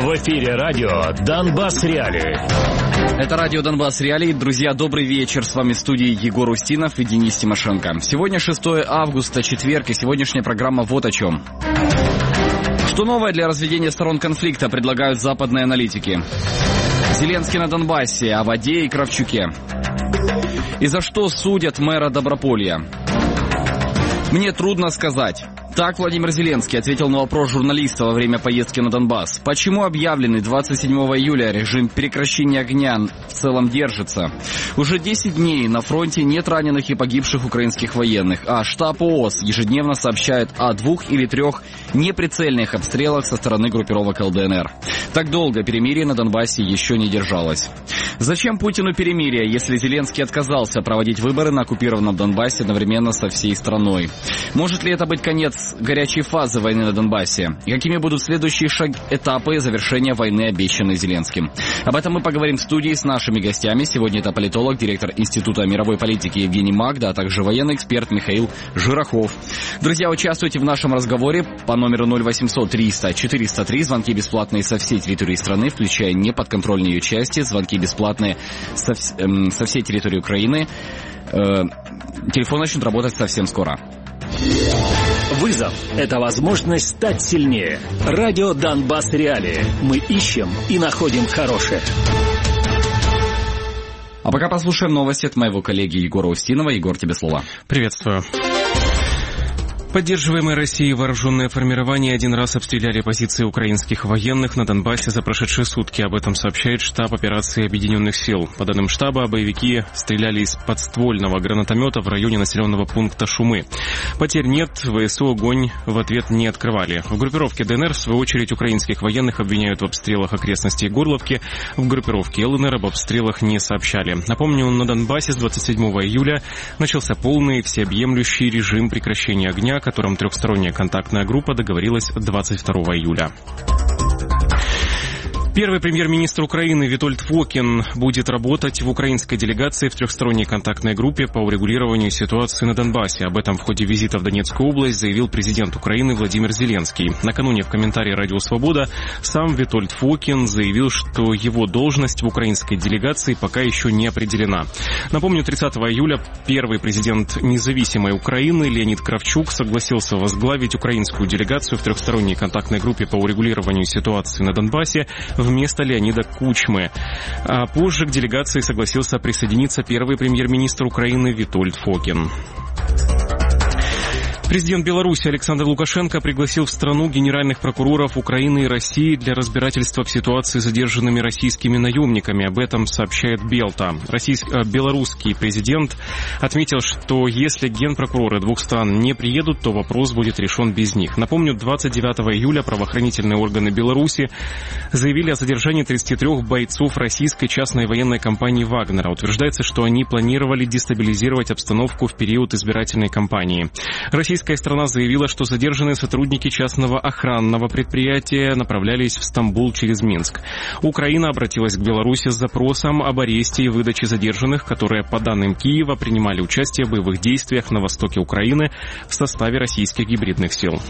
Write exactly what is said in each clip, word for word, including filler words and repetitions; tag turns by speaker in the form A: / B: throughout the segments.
A: В эфире радио «Донбасс Реалии».
B: Это радио «Донбасс Реалии». Друзья, добрый вечер. С вами в студии Егор Устинов и Денис Тимошенко. Сегодня шестое августа, четверг, и сегодняшняя программа вот о чем. Что новое для разведения сторон конфликта предлагают западные аналитики? Зеленский на Донбассе, о воде и Кравчуке. И за что судят мэра Доброполья? Мне трудно сказать. Так Владимир Зеленский ответил на вопрос журналиста во время поездки на Донбасс. Почему объявленный двадцать седьмого июля режим прекращения огня в целом держится? Уже десять дней на фронте нет раненых и погибших украинских военных, а штаб ООС ежедневно сообщает о двух или трех неприцельных обстрелах со стороны группировок ЛДНР. Так долго перемирие на Донбассе еще не держалось. Зачем Путину перемирие, если Зеленский отказался проводить выборы на оккупированном Донбассе одновременно со всей страной? Может ли это быть конец горячей фазы войны на Донбассе? И какими будут следующие шаг, этапы завершения войны, обещанной Зеленским? Об этом мы поговорим в студии с нашими гостями. Сегодня это политолог, директор Института мировой политики Евгений Магда, а также военный эксперт Михаил Жирохов. Друзья, участвуйте в нашем разговоре по номеру ноль восемьсот триста четыреста три. Звонки бесплатные со всей территории страны, включая неподконтрольные ее части. Звонки бесплатные со, э, со всей территории Украины. Э, телефон начнет работать совсем скоро.
A: Вызов – это возможность стать сильнее. Радио «Донбасс Реалии». Мы ищем и находим хорошее.
B: А пока послушаем новости от моего коллеги Егора Устинова. Егор, тебе слово.
C: Приветствую. Поддерживаемые Россией вооруженные формирования один раз обстреляли позиции украинских военных на Донбассе за прошедшие сутки. Об этом сообщает штаб операции Объединенных сил. По данным штаба, боевики стреляли из подствольного гранатомета в районе населенного пункта Шумы. Потерь нет, ВСУ огонь в ответ не открывали. В группировке ДНР, в свою очередь, украинских военных обвиняют в обстрелах окрестностей Горловки. В группировке ЛНР об обстрелах не сообщали. Напомню, на Донбассе с двадцать седьмого июля начался полный всеобъемлющий режим прекращения огня, о котором трехсторонняя контактная группа договорилась двадцать второго июля. Первый премьер-министр Украины Витольд Фокин будет работать в украинской делегации в трехсторонней контактной группе по урегулированию ситуации на Донбассе. Об этом в ходе визита в Донецкую область заявил президент Украины Владимир Зеленский. Накануне в комментарии «Радио Свобода» сам Витольд Фокин заявил, что его должность в украинской делегации пока еще не определена. Напомню, тридцатого июля первый президент независимой Украины Леонид Кравчук согласился возглавить украинскую делегацию в трехсторонней контактной группе по урегулированию ситуации на Донбассе вместо Леонида Кучмы. А позже к делегации согласился присоединиться первый премьер-министр Украины Витольд Фокин. Президент Беларуси Александр Лукашенко пригласил в страну генеральных прокуроров Украины и России для разбирательства в ситуации с задержанными российскими наемниками. Об этом сообщает Белта. Российский, белорусский президент отметил, что если генпрокуроры двух стран не приедут, то вопрос будет решен без них. Напомню, двадцать девятого июля правоохранительные органы Беларуси заявили о задержании тридцати трёх бойцов российской частной военной компании «Вагнера». Утверждается, что они планировали дестабилизировать обстановку в период избирательной кампании. Российская страна заявила, что задержанные сотрудники частного охранного предприятия направлялись в Стамбул через Минск. Украина обратилась к Беларуси с запросом об аресте и выдаче задержанных, которые, по данным Киева, принимали участие в боевых действиях на востоке Украины в составе российских гибридных сил.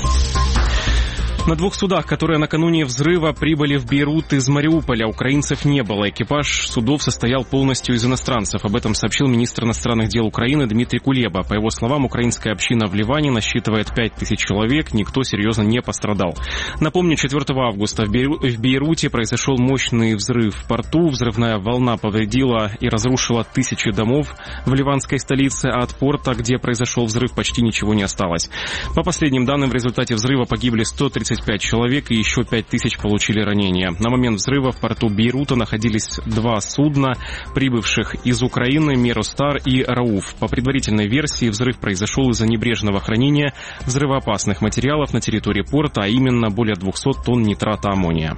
C: На двух судах, которые накануне взрыва прибыли в Бейрут из Мариуполя, украинцев не было. Экипаж судов состоял полностью из иностранцев. Об этом сообщил министр иностранных дел Украины Дмитрий Кулеба. По его словам, украинская община в Ливане насчитывает пять тысяч человек, никто серьезно не пострадал. Напомню, четвёртого августа в, Бейру... в Бейруте произошел мощный взрыв в порту. Взрывная волна повредила и разрушила тысячи домов в ливанской столице, а от порта, где произошел взрыв, почти ничего не осталось. По последним данным, в результате взрыва погибли сто тридцать пять человек и еще пять тысяч получили ранения. На момент взрыва в порту Бейрута находились два судна, прибывших из Украины, Меростар и Рауф. По предварительной версии, взрыв произошел из-за небрежного хранения взрывоопасных материалов на территории порта, а именно более двухсот тонн нитрата аммония.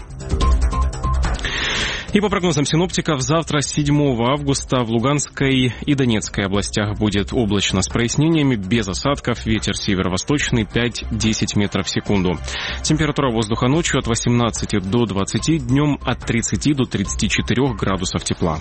C: И по прогнозам синоптиков, завтра, седьмого августа, в Луганской и Донецкой областях будет облачно с прояснениями, без осадков, ветер северо-восточный пять-десять метров в секунду. Температура воздуха ночью от восемнадцати до двадцати, днем от тридцати до тридцати четырёх градусов тепла.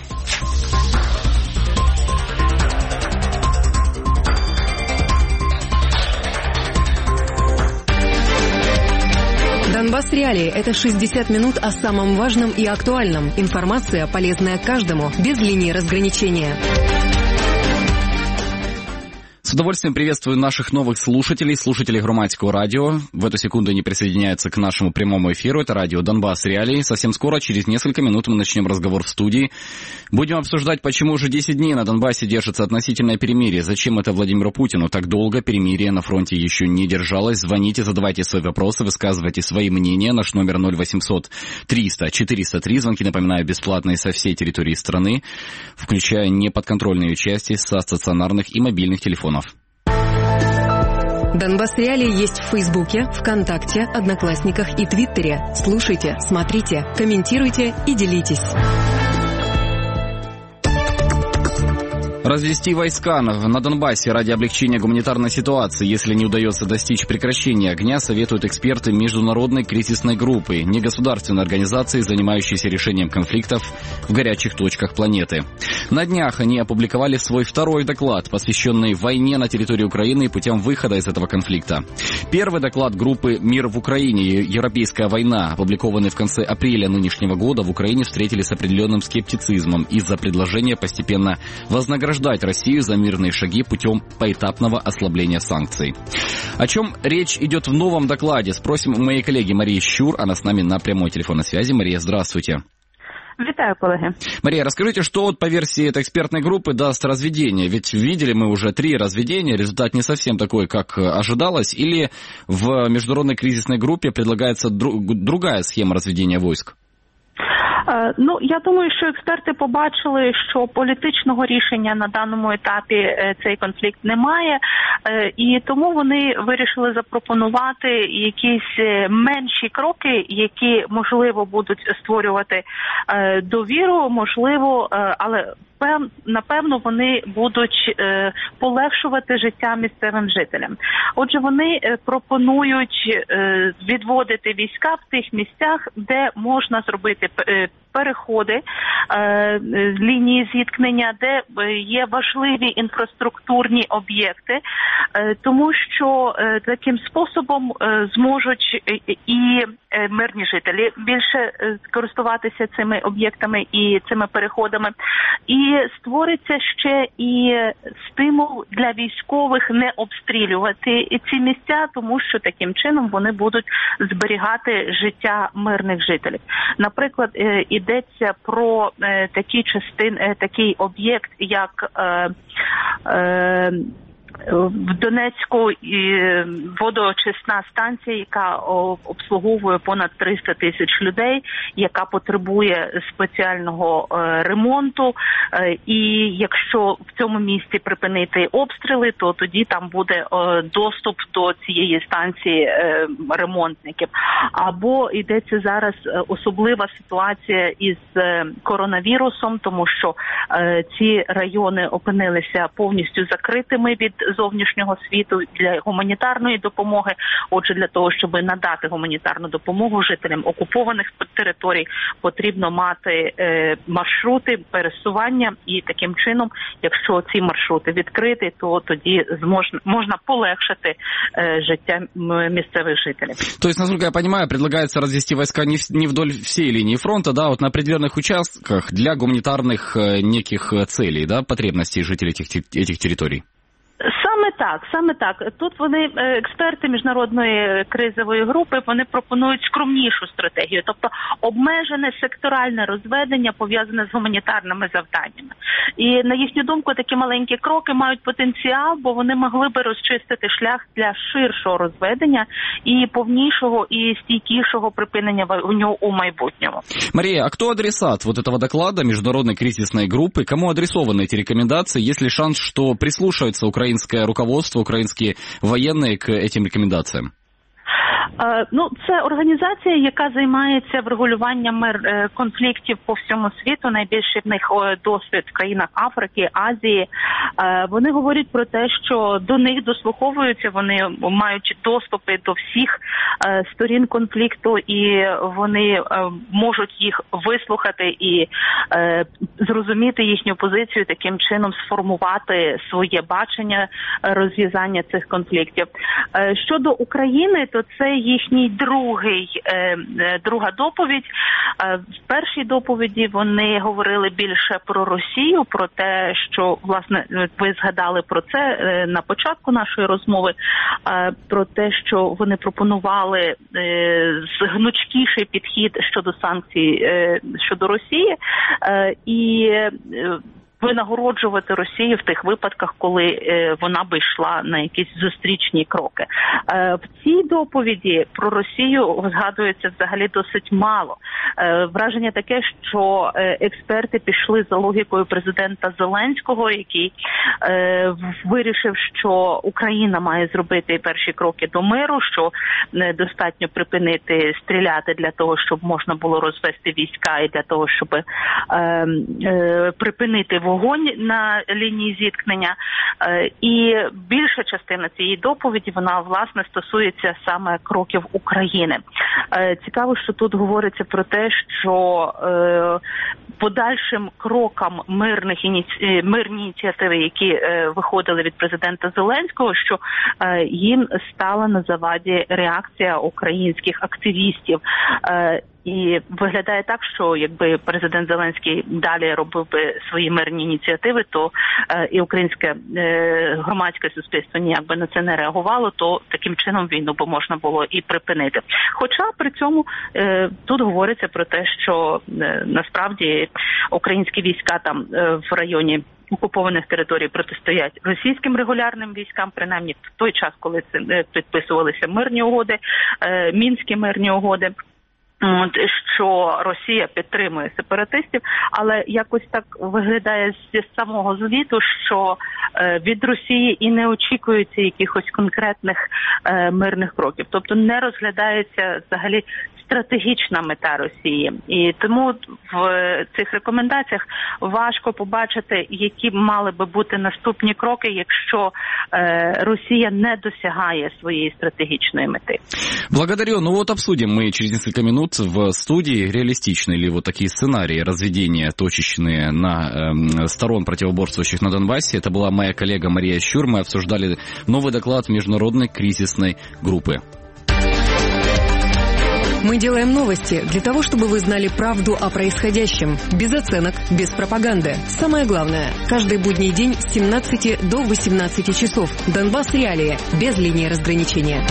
D: Донбасс Реалии – это шестьдесят минут о самом важном и актуальном. Информация, полезная каждому, без линии разграничения.
B: С удовольствием приветствую наших новых слушателей, слушателей Громадского радио. В эту секунду они присоединяются к нашему прямому эфиру. Это радио Донбасс Реалии. Совсем скоро, через несколько минут, мы начнем разговор в студии. Будем обсуждать, почему уже десять дней на Донбассе держится относительное перемирие. Зачем это Владимиру Путину так долго? Перемирие на фронте еще не держалось. Звоните, задавайте свои вопросы, высказывайте свои мнения. Наш номер ноль восемьсот триста четыреста три. Звонки, напоминаю, бесплатные со всей территории страны, включая неподконтрольные части со стационарных и мобильных телефонов.
D: Донбасс Реалии есть в Фейсбуке, ВКонтакте, Одноклассниках и Твиттере. Слушайте, смотрите, комментируйте и делитесь.
B: Развести войска на Донбассе ради облегчения гуманитарной ситуации, если не удается достичь прекращения огня, советуют эксперты международной кризисной группы, негосударственной организации, занимающейся решением конфликтов в горячих точках планеты. На днях они опубликовали свой второй доклад, посвященный войне на территории Украины и путям выхода из этого конфликта. Первый доклад группы «Мир в Украине. Европейская война», опубликованный в конце апреля нынешнего года, в Украине встретили с определенным скептицизмом из-за предложения постепенно вознаграждать Россию за мирные шаги путем поэтапного ослабления санкций. О чем речь идет в новом докладе, спросим у моей коллеги Марии Щур, она с нами на прямой телефонной связи. Мария, здравствуйте.
E: Витаю, колеги.
B: Мария, расскажите, что вот по версии этой экспертной группы даст разведение? Ведь видели мы уже три разведения, результат не совсем такой, как ожидалось, или в международной кризисной группе предлагается дру- другая схема разведения войск?
E: Ну, я думаю, що експерти побачили, що політичного рішення на даному етапі цей конфлікт немає, і тому вони вирішили запропонувати якісь менші кроки, які, можливо, будуть створювати довіру, можливо, але напевно, вони будуть е, полегшувати життя місцевим жителям. Отже, вони е, пропонують е, відводити війська в тих місцях, де можна зробити е, переходи е, лінії зіткнення, де є важливі інфраструктурні об'єкти, е, тому що е, таким способом е, зможуть і е, мирні жителі більше е, користуватися цими об'єктами і цими переходами, і створиться ще і стимул для військових не обстрілювати ці місця, тому що таким чином вони будуть зберігати життя мирних жителів. Наприклад, йдеться про такі частини, такий об'єкт, як е, е, в Донецьку водоочисна станція, яка обслуговує понад триста тисяч людей, яка потребує спеціального ремонту. І якщо в цьому місці припинити обстріли, то тоді там буде доступ до цієї станції ремонтників. Або йдеться зараз особлива ситуація із коронавірусом, тому що ці райони опинилися повністю закритими від зовнішнього світу для гуманітарної допомоги. Отже, для того, щоб надати гуманітарну допомогу жителям окупованих територій, потрібно мати е, маршрути пересування, і таким чином, якщо ці маршрути відкриті, то тоді зможна, можна полегшити е, життя місцевих жителів.
B: То есть, насколько я понимаю, предлагается развести войска не, в, не вдоль всей линии фронта, да, вот на определенных участках для гуманитарных э, неких целей, да, потребностей жителей этих, этих территорий.
E: Саме так, саме так. Тут вони, експерти міжнародної кризової групи, вони пропонують скромнішу стратегію, тобто обмежене секторальне розведення, пов'язане з гуманітарними завданнями. І, на їхню думку, такі маленькі кроки мають потенціал, бо вони могли би розчистити шлях для ширшого розведення і повнішого і стійкішого припинення вогню у майбутньому.
B: Мария, а кто адресат вот этого доклада международной кризисной группы? Кому адресованы эти рекомендации? Есть ли шанс, что прислушается украинское руководство, украинские военные к этим рекомендациям?
E: Ну, це організація, яка займається врегулюванням мир конфліктів по всьому світу. Найбільший в них досвід в країнах Африки, Азії. Вони говорять про те, що до них дослуховуються, вони мають доступи до всіх сторін конфлікту, і вони можуть їх вислухати і зрозуміти їхню позицію, таким чином сформувати своє бачення розв'язання цих конфліктів. Щодо України, то це їхній другий, друга доповідь. В першій доповіді вони говорили більше про Росію, про те, що, власне, ви згадали про це на початку нашої розмови, про те, що вони пропонували гнучкіший підхід щодо санкцій щодо Росії і винагороджувати Росію в тих випадках, коли е, вона би йшла на якісь зустрічні кроки. Е, в цій доповіді про Росію згадується взагалі досить мало. Е, враження таке, що е, експерти пішли за логікою президента Зеленського, який е, вирішив, що Україна має зробити перші кроки до миру, що е, достатньо припинити стріляти для того, щоб можна було розвести війська і для того, щоб е, е, припинити вогонь на лінії зіткнення. І більша частина цієї доповіді, вона, власне, стосується саме кроків України. Цікаво, що тут говориться про те, що подальшим крокам мирних ініці... мирні ініціативи, які виходили від президента Зеленського, що їм стала на заваді реакція українських активістів. І виглядає так, що якби президент Зеленський далі робив би свої мирні ініціативи, то е, і українське е, громадське суспільство ніяк би на це не реагувало, то таким чином війну би можна було і припинити. Хоча при цьому е, тут говориться про те, що е, насправді українські війська там е, в районі окупованих територій протистоять російським регулярним військам, принаймні в той час, коли це е, підписувалися мирні угоди, е, мінські мирні угоди. Що Росія підтримує сепаратистів, але якось так виглядає зі самого звіту, що від Росії і не очікується якихось конкретних мирних кроків. Тобто не розглядається взагалі стратегічна мета Росії. І тому в цих рекомендаціях важко побачити, які мали би бути наступні кроки, якщо э, Россия не досягает своей стратегичной меты.
B: Благодарю. Ну вот обсудим мы через несколько минут в студии, реалистичны ли вот такие сценарии разведения точечные на э, сторон противоборствующих на Донбассе. Это была моя коллега Мария Щур. Мы обсуждали новый доклад Международной кризисной группы.
D: Мы делаем новости для того, чтобы вы знали правду о происходящем. Без оценок, без пропаганды. Самое главное, каждый будний день с семнадцати до восемнадцати часов. Донбасс Реалии. Без линии разграничения.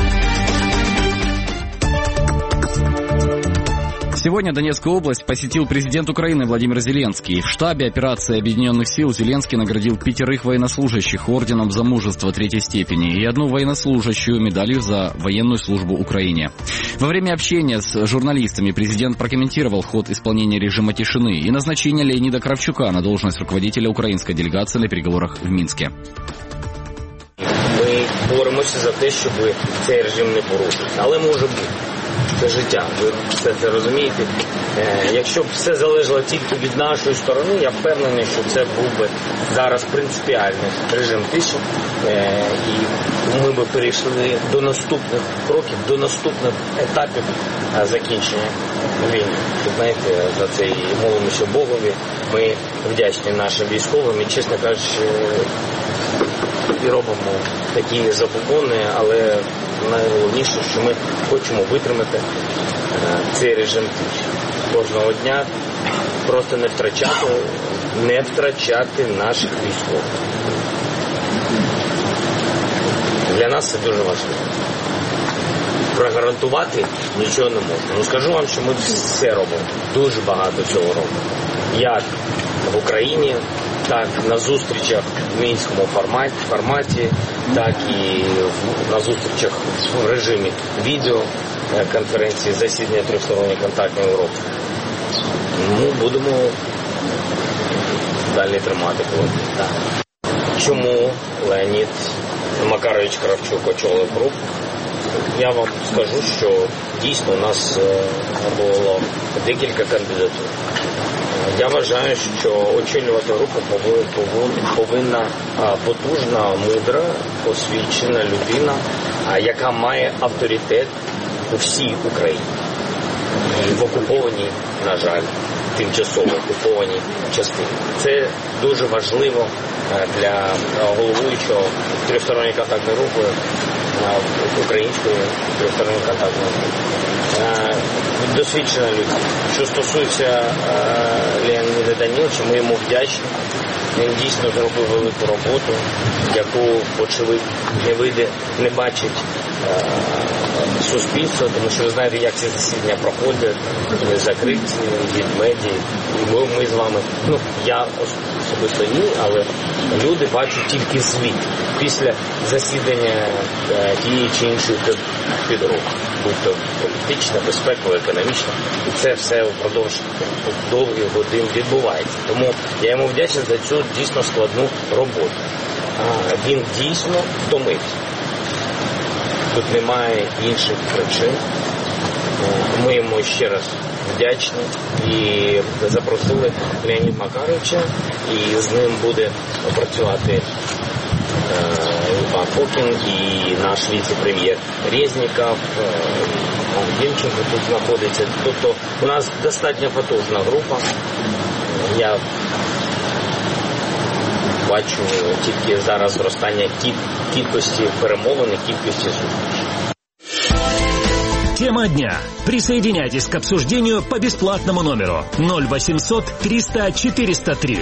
B: Сегодня Донецкую область посетил президент Украины Владимир Зеленский. В штабе операции Объединенных сил Зеленский наградил пятерых военнослужащих орденом за мужество третьей степени и одну военнослужащую медалью за военную службу Украине. Во время общения с журналистами президент прокомментировал ход исполнения режима тишины и назначение Леонида Кравчука на должность руководителя украинской делегации на переговорах в Минске.
F: Ми боремося за те, щоб цей режим не порушився. Але може бути. Це життя, ви все це розумієте. Е, якщо б все залежало тільки від нашої сторони, я впевнений, що це був би зараз принципіальний режим тиші. Е, і ми б перейшли до наступних кроків, до наступних етапів е, закінчення війни. Знаєте, за це і молимося Богові. Ми вдячні нашим військовим і, чесно кажучи, і робимо такі забобони, але найголовніше, що ми хочемо витримати цей режим кожного дня, просто не втрачати, не втрачати наших військових. Для нас це дуже важливо. Прогарантувати нічого не можна. Ну скажу вам, що ми все робимо, дуже багато цього робимо. Як в Україні, так на зустрічах в мінському форматі, форматі, так і на зустрічах в режимі відеоконференції, засідання трьохсторонньої контактної групи. Ми будемо далі тримати кулаки. Чому Леонід Макарович Кравчук очолив групу? Я вам скажу, що дійсно у нас було декілька кандидатур. Я вважаю, що очолювати групу повинна потужна, мудра, освічена людина, яка має авторитет у всій Україні. І в окупованій, на жаль, тимчасово окупованій частині. Це дуже важливо для головуючого трьохсторонньої контактної групи української трьохсторонника так можна. Досвідчена людина. Що стосується Леоніда Даниловича, ми йому вдячні. Він дійсно зробив велику роботу, яку, очевидь, не вийде, не бачить е, суспільство, тому що ви знаєте, як ці засідання проходять, вони закриті від медіа. І ми, ми з вами, ну, я особисто ні, але люди бачать тільки звіт після засідання е, тієї чи іншої підрозділу, будь-то політична, безпекова, економічна. І це все впродовж довгих годин відбувається. Тому я йому вдячний за цю дійсно складну роботу. А, він дійсно втомився. Тут немає інших причин. Ми йому ще раз вдячні і запросили Леоніда Макаровича, і з ним буде працювати Іван Фокін і наш віце-прем'єр Резніков, Демченко тут знаходиться. Тобто у нас достатньо потужна група. Я бачу тільки зараз зростання кількості перемовин і кількості зустрічей.
A: Тема дня. Присоединяйтесь к обсуждению по бесплатному номеру ноль восемьсот триста четыреста три.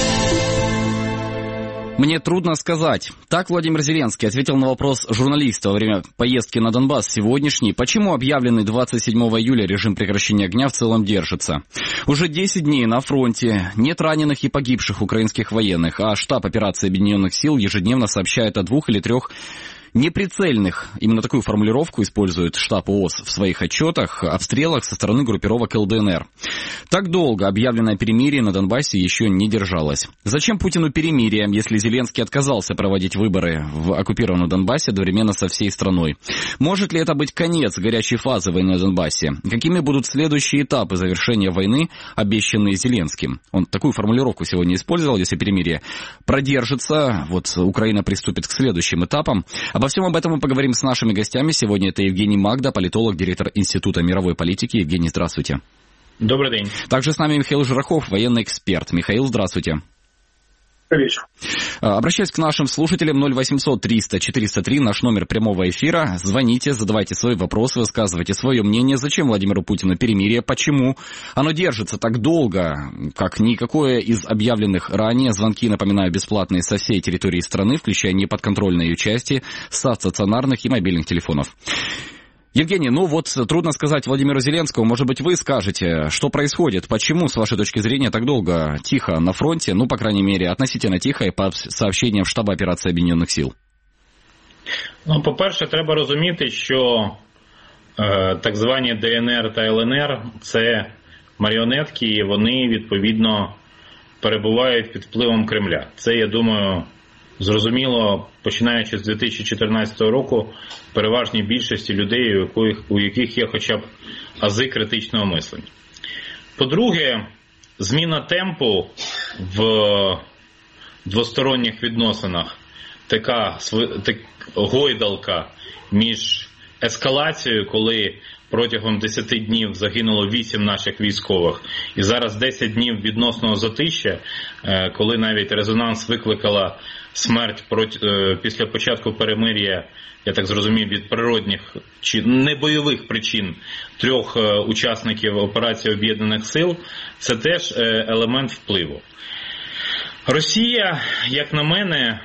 B: Мне трудно сказать. Так Владимир Зеленский ответил на вопрос журналиста во время поездки на Донбасс сегодняшний, почему объявленный двадцать седьмого июля режим прекращения огня в целом держится. Уже десять дней на фронте, нет раненых и погибших украинских военных, а штаб операции Объединенных сил ежедневно сообщает о двух или трех неприцельных, именно такую формулировку использует штаб ООС в своих отчетах, обстрелах со стороны группировок ЛДНР. Так долго объявленное перемирие на Донбассе еще не держалось. Зачем Путину перемирие, если Зеленский отказался проводить выборы в оккупированном Донбассе одновременно со всей страной? Может ли это быть конец горячей фазы войны на Донбассе? Какими будут следующие этапы завершения войны, обещанные Зеленским? Он такую формулировку сегодня использовал, если перемирие продержится, вот Украина приступит к следующим этапам. Обо всем об этом мы поговорим с нашими гостями. Сегодня это Евгений Магда, политолог, директор Института мировой политики. Евгений, здравствуйте.
G: Добрый день.
B: Также с нами Михаил Жирохов, военный эксперт. Михаил, здравствуйте.
G: Добрый вечер.
B: Обращаюсь к нашим слушателям. Ноль восемьсот триста четыреста три, наш номер прямого эфира. Звоните, задавайте свои вопросы, высказывайте свое мнение. Зачем Владимиру Путину перемирие? Почему оно держится так долго, как никакое из объявленных ранее? Звонки, напоминаю, бесплатные со всей территории страны, включая неподконтрольные ее части, со стационарных и мобильных телефонов. Евгений, ну вот трудно сказать Владимиру Зеленскому, может быть, вы скажете, что происходит, почему, с вашей точки зрения, так долго тихо на фронте, ну, по крайней мере, относительно тихо и по сообщениям штаба операції Об'єднаних сил?
G: Ну, по-перше, треба розуміти, що е, так звані ДНР та ЛНР – це маріонетки, і вони, відповідно, перебувають під впливом Кремля. Це, я думаю, зрозуміло, починаючи з дві тисячі чотирнадцятого року, переважній більшості людей, у яких, у яких є хоча б ази критичного мислення. По-друге, зміна темпу в двосторонніх відносинах, така так, гойдалка між ескалацією, коли протягом десять днів загинуло вісім наших військових, і зараз десять днів відносного затища, коли навіть резонанс викликала смерть проти, після початку перемир'я, я так зрозумів, від природних чи небойових причин трьох учасників операції Об'єднаних сил, це теж елемент впливу. Росія, як на мене,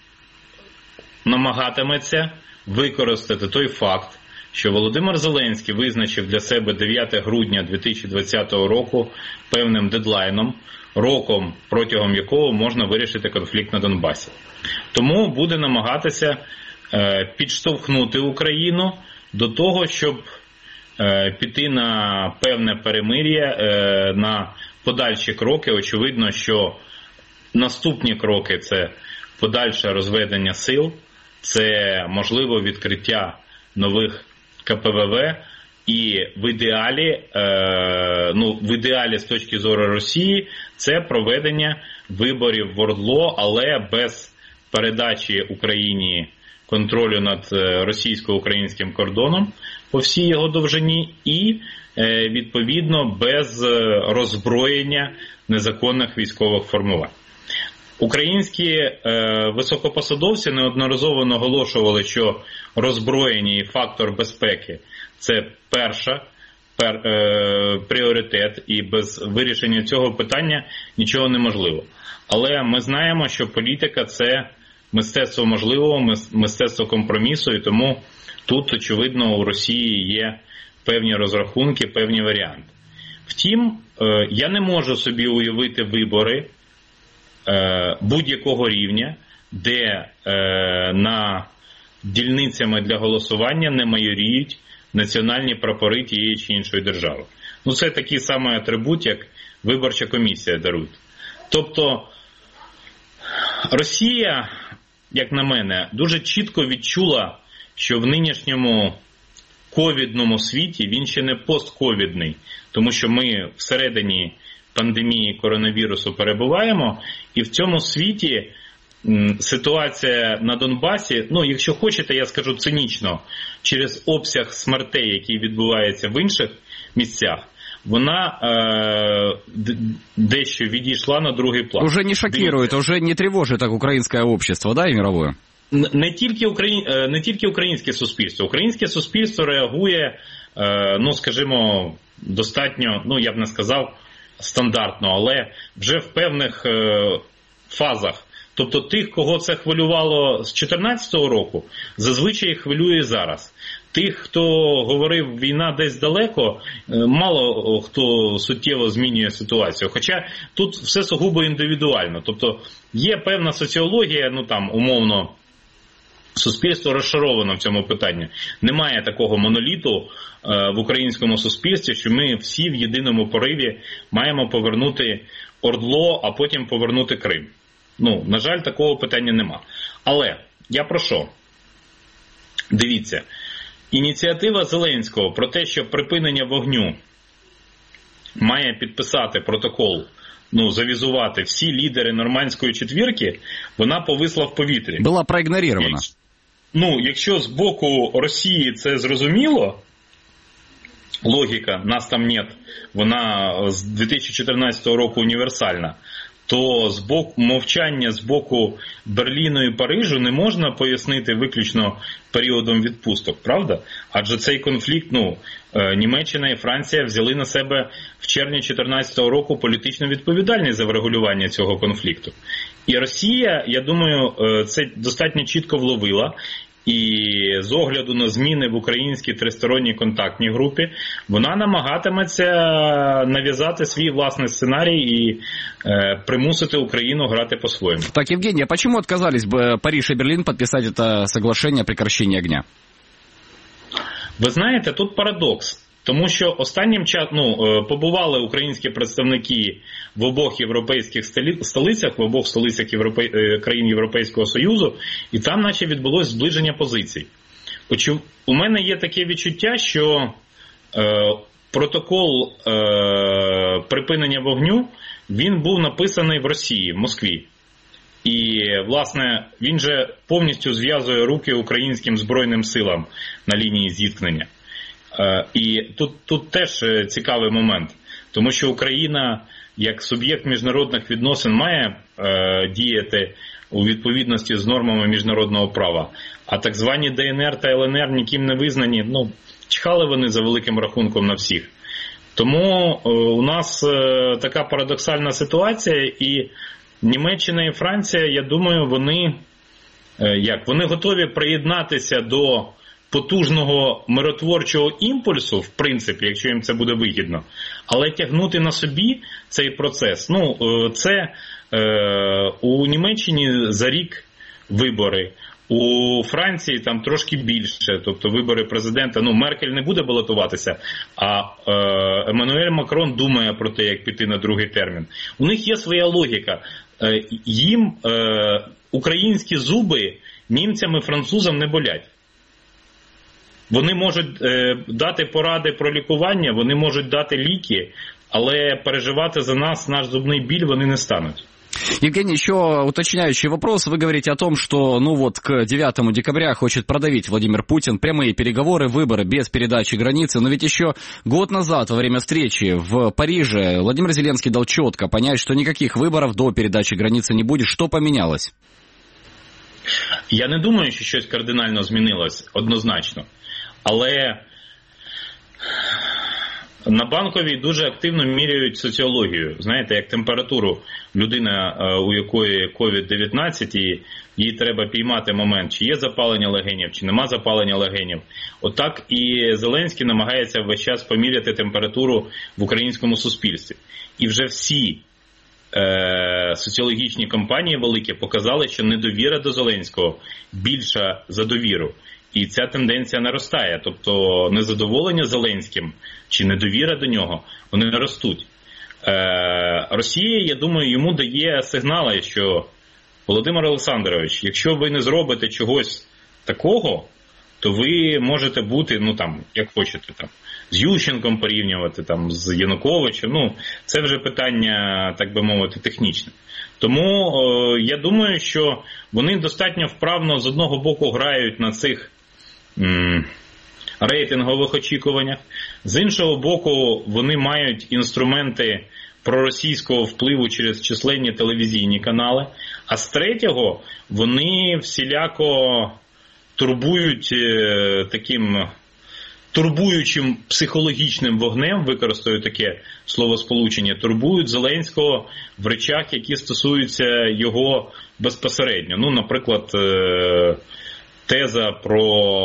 G: намагатиметься використати той факт, що Володимир Зеленський визначив для себе дев'яте грудня дві тисячі двадцятого року певним дедлайном, роком, протягом якого можна вирішити конфлікт на Донбасі. Тому буде намагатися е, підштовхнути Україну до того, щоб е, піти на певне перемир'я, е, на подальші кроки. Очевидно, що наступні кроки – це подальше розведення сил, це можливо відкриття нових ка пе ве ве, і в ідеалі, е, ну, в ідеалі з точки зору Росії, це проведення виборів в ОРДЛО, але без передачі Україні контролю над російсько-українським кордоном по всій його довжині і, е, відповідно, без роззброєння незаконних військових формувань. Українські е, високопосадовці неодноразово наголошували, що роззброєння і фактор безпеки – це перша пер, е, пріоритет, і без вирішення цього питання нічого неможливо. Але ми знаємо, що політика – це мистецтво можливого, мистецтво компромісу, і тому тут, очевидно, у Росії є певні розрахунки, певні варіанти. Втім, е, я не можу собі уявити вибори будь-якого рівня, де е, на дільницями для голосування не майоріють національні прапори тієї чи іншої держави. Ну, це такий самий атрибут, як виборча комісія дарує. Тобто, Росія, як на мене, дуже чітко відчула, що в нинішньому ковідному світі, він ще не постковідний, тому що ми всередині пандемії коронавірусу перебуваємо, і в цьому світі ситуація на Донбасі, ну, якщо хочете, я скажу цинічно, через обсяг смертей, який відбувається в інших місцях, вона е, дещо відійшла на другий план.
B: Уже не шокирует, уже не тревожит так українське общество, да, і мировое?
G: Не тільки, Украї... не тільки українське суспільство. Українське суспільство реагує, е, ну, скажімо, достатньо, ну, я б не сказав, стандартно, але вже в певних е, фазах. Тобто тих, кого це хвилювало з дві тисячі чотирнадцятого року, зазвичай хвилює зараз. Тих, хто говорив «війна десь далеко», мало хто суттєво змінює ситуацію. Хоча тут все сугубо індивідуально. Тобто є певна соціологія, ну там умовно, суспільство розшаровано в цьому питанні. Немає такого моноліту е, в українському суспільстві, що ми всі в єдиному пориві маємо повернути Ордло, а потім повернути Крим. Ну, на жаль, такого питання нема. Але я про що? Дивіться, ініціатива Зеленського про те, що припинення вогню має підписати протокол, ну, завізувати всі лідери нормандської четвірки, вона повисла в повітрі.
B: Була проігнорована.
G: Ну, якщо з боку Росії це зрозуміло, логіка, нас там нет, вона з дві тисячі чотирнадцятого року універсальна, то з боку мовчання з боку Берліну і Парижу не можна пояснити виключно періодом відпусток, правда? Адже цей конфлікт, ну, Німеччина і Франція взяли на себе в червні дві тисячі чотирнадцятого року політичну відповідальність за врегулювання цього конфлікту. І Росія, я думаю, це достатньо чітко вловила. І з огляду на зміни в українській тристоронній контактній групі, вона намагатиметься нав'язати свій власний сценарій і е, примусити Україну грати по-своєму.
B: Так, Евгений, а почему отказались бы Париж и Берлин подписать это соглашение о прекращении огня?
G: Ви знаєте, тут парадокс. Тому що останнім часом, ну, побували українські представники в обох європейських столицях, в обох столицях Європей... країн Європейського Союзу, і там наче відбулось зближення позицій. У мене є таке відчуття, що е, протокол е, припинення вогню, він був написаний в Росії, в Москві. І, власне, він же повністю зв'язує руки українським Збройним силам на лінії зіткнення. І тут, тут теж цікавий момент, тому що Україна як суб'єкт міжнародних відносин має е, діяти у відповідності з нормами міжнародного права, а так звані Де Ен Ер та Ел Ен Ер ніким не визнані, ну, чхали вони за великим рахунком на всіх. Тому е, у нас е, така парадоксальна ситуація, і Німеччина і Франція, я думаю, вони, е, як, вони готові приєднатися до потужного миротворчого імпульсу, в принципі, якщо їм це буде вигідно, але тягнути на собі цей процес. Ну, це е, у Німеччині за рік вибори, у Франції там трошки більше, тобто вибори президента, ну, Меркель не буде балотуватися, а е, Еммануель Макрон думає про те, як піти на другий термін. У них є своя логіка. Е, їм е, українські зуби німцям і французам не болять. Вони можуть е, дати поради про лікування, вони можуть дати ліки, але переживати за нас, наш зубний біль, вони не стануть.
B: Евгений, еще уточняющий вопрос. Вы говорите о том, что ну вот к девятому декабря хочет продавить Владимир Путин прямые переговоры, выборы без передачи границы. Но ведь еще год назад во время встречи в Париже Владимир Зеленский дал четко понять, что никаких выборов до передачи границы не будет. Что поменялось?
G: Я не думаю, що щось кардинально змінилось однозначно. Але на Банковій дуже активно міряють соціологію. Знаєте, як температуру людина, у якої ковід дев'ятнадцять, і їй треба піймати момент, чи є запалення легенів, чи нема запалення легенів. Отак і Зеленський намагається весь час поміряти температуру в українському суспільстві. І вже всі е- соціологічні кампанії великі показали, що недовіра до Зеленського більша за довіру. І ця тенденція наростає. Тобто незадоволення Зеленським чи недовіра до нього, вони ростуть. Е, Росія, я думаю, йому дає сигнали, що Володимир Олександрович, якщо ви не зробите чогось такого, то ви можете бути, ну там, як хочете, там, з Ющенком порівнювати, там, з Януковичем. Ну, це вже питання, так би мовити, технічне. Тому е, я думаю, що вони достатньо вправно з одного боку грають на цих м, рейтингових очікуваннях, з іншого боку вони мають інструменти проросійського впливу через численні телевізійні канали, а з третього вони всіляко турбують е, таким турбуючим психологічним вогнем, використаю таке словосполучення, турбують Зеленського в речах, які стосуються його безпосередньо. Ну, наприклад, теза про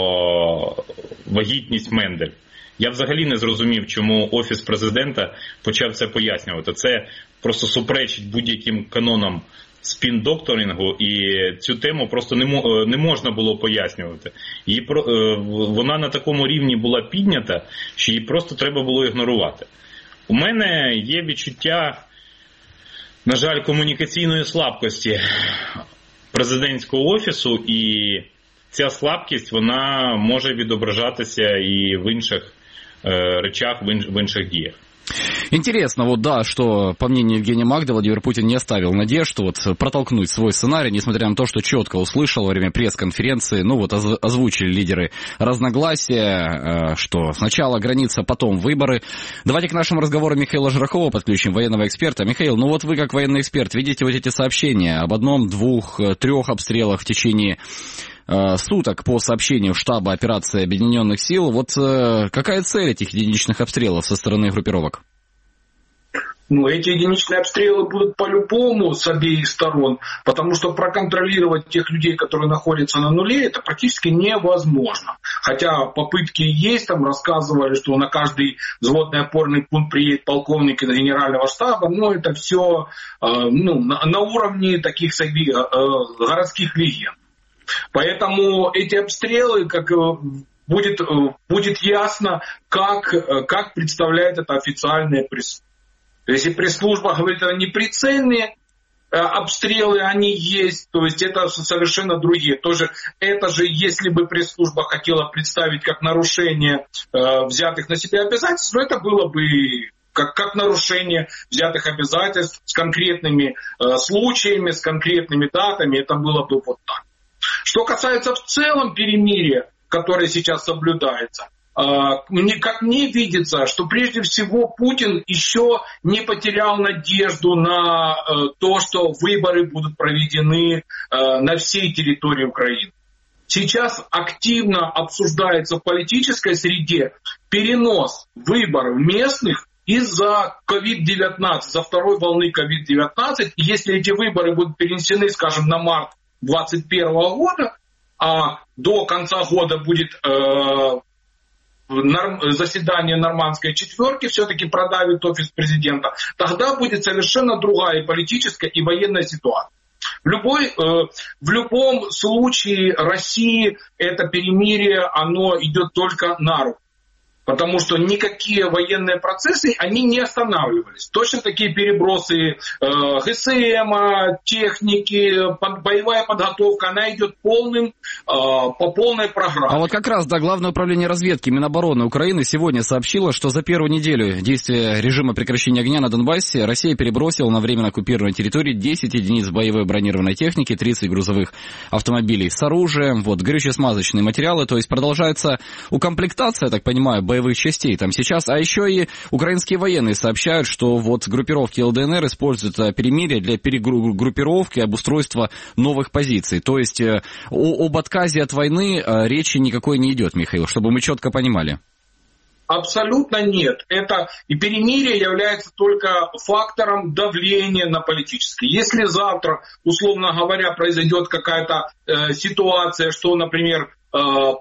G: вагітність Мендель. Я взагалі не зрозумів, чому Офіс Президента почав це пояснювати. Це просто суперечить будь-яким канонам спін-докторингу, і цю тему просто не можна було пояснювати. Її, вона на такому рівні була піднята, що її просто треба було ігнорувати. У мене є відчуття, на жаль, комунікаційної слабкості президентського офісу, і ця слабкість, вона може відображатися і в інших е, речах, в інших діях.
B: Интересно, вот да, что, по мнению Евгения Магды, Владимир Путин не оставил надежд вот, протолкнуть свой сценарий, несмотря на то, что четко услышал во время пресс-конференции, ну вот озвучили лидеры разногласия, что сначала граница, потом выборы. Давайте к нашему разговору Михаила Жирохова подключим, военного эксперта. Михаил, ну вот вы как военный эксперт видите вот эти сообщения об одном, двух, трех обстрелах в течение суток по сообщению штаба операции Объединенных сил. Вот э, какая цель этих единичных обстрелов со стороны группировок?
H: Ну, эти единичные обстрелы будут по-любому с обеих сторон, потому что проконтролировать тех людей, которые находятся на нуле, это практически невозможно. Хотя попытки есть, там рассказывали, что на каждый взводный опорный пункт приедет полковник из генерального штаба, но это все э, ну, на, на уровне таких э, городских легенд. Поэтому эти обстрелы, как будет, будет ясно, как, как представляет это официальная пресс-служба. Если пресс-служба говорит, это неприцельные обстрелы, они есть, то есть это совершенно другие. Тоже, это же, если бы пресс-служба хотела представить как нарушение взятых на себя обязательств, это было бы Как, как нарушение взятых обязательств с конкретными э, случаями, с конкретными датами, это было бы вот так. Что касается в целом перемирия, которое сейчас соблюдается, мне, как мне видится, что прежде всего Путин еще не потерял надежду на то, что выборы будут проведены на всей территории Украины. Сейчас активно обсуждается в политической среде перенос выборов местных из-за ковид девятнадцать, за второй волны ковид девятнадцать. И если эти выборы будут перенесены, скажем, на март двадцать первого года, а до конца года будет э, норм, заседание нормандской четверки, все-таки продавит офис президента, тогда будет совершенно другая и политическая, и военная ситуация. В, любой, э, в любом случае России это перемирие, оно идет только на руку. Потому что никакие военные процессы, они не останавливались. Точно такие перебросы э, ГСМ, техники, под, боевая подготовка, она идет полным, э, по полной программе.
B: А вот как раз, да, Главное управление разведки Минобороны Украины сегодня сообщило, что за первую неделю действия режима прекращения огня на Донбассе Россия перебросила на временно оккупированной территории десять единиц боевой бронированной техники, тридцать грузовых автомобилей с оружием, вот, горюче-смазочные материалы, то есть продолжается укомплектация, я так понимаю, боевых частей там сейчас, а еще и украинские военные сообщают, что вот группировки ЛДНР используют перемирие для перегруппировки и обустройства новых позиций. То есть о, об отказе от войны речи никакой не идет, Михаил, чтобы мы четко понимали.
H: Абсолютно нет. Это и перемирие является только фактором давления на политическое. Если завтра, условно говоря, произойдет какая-то э, ситуация, что, например, э,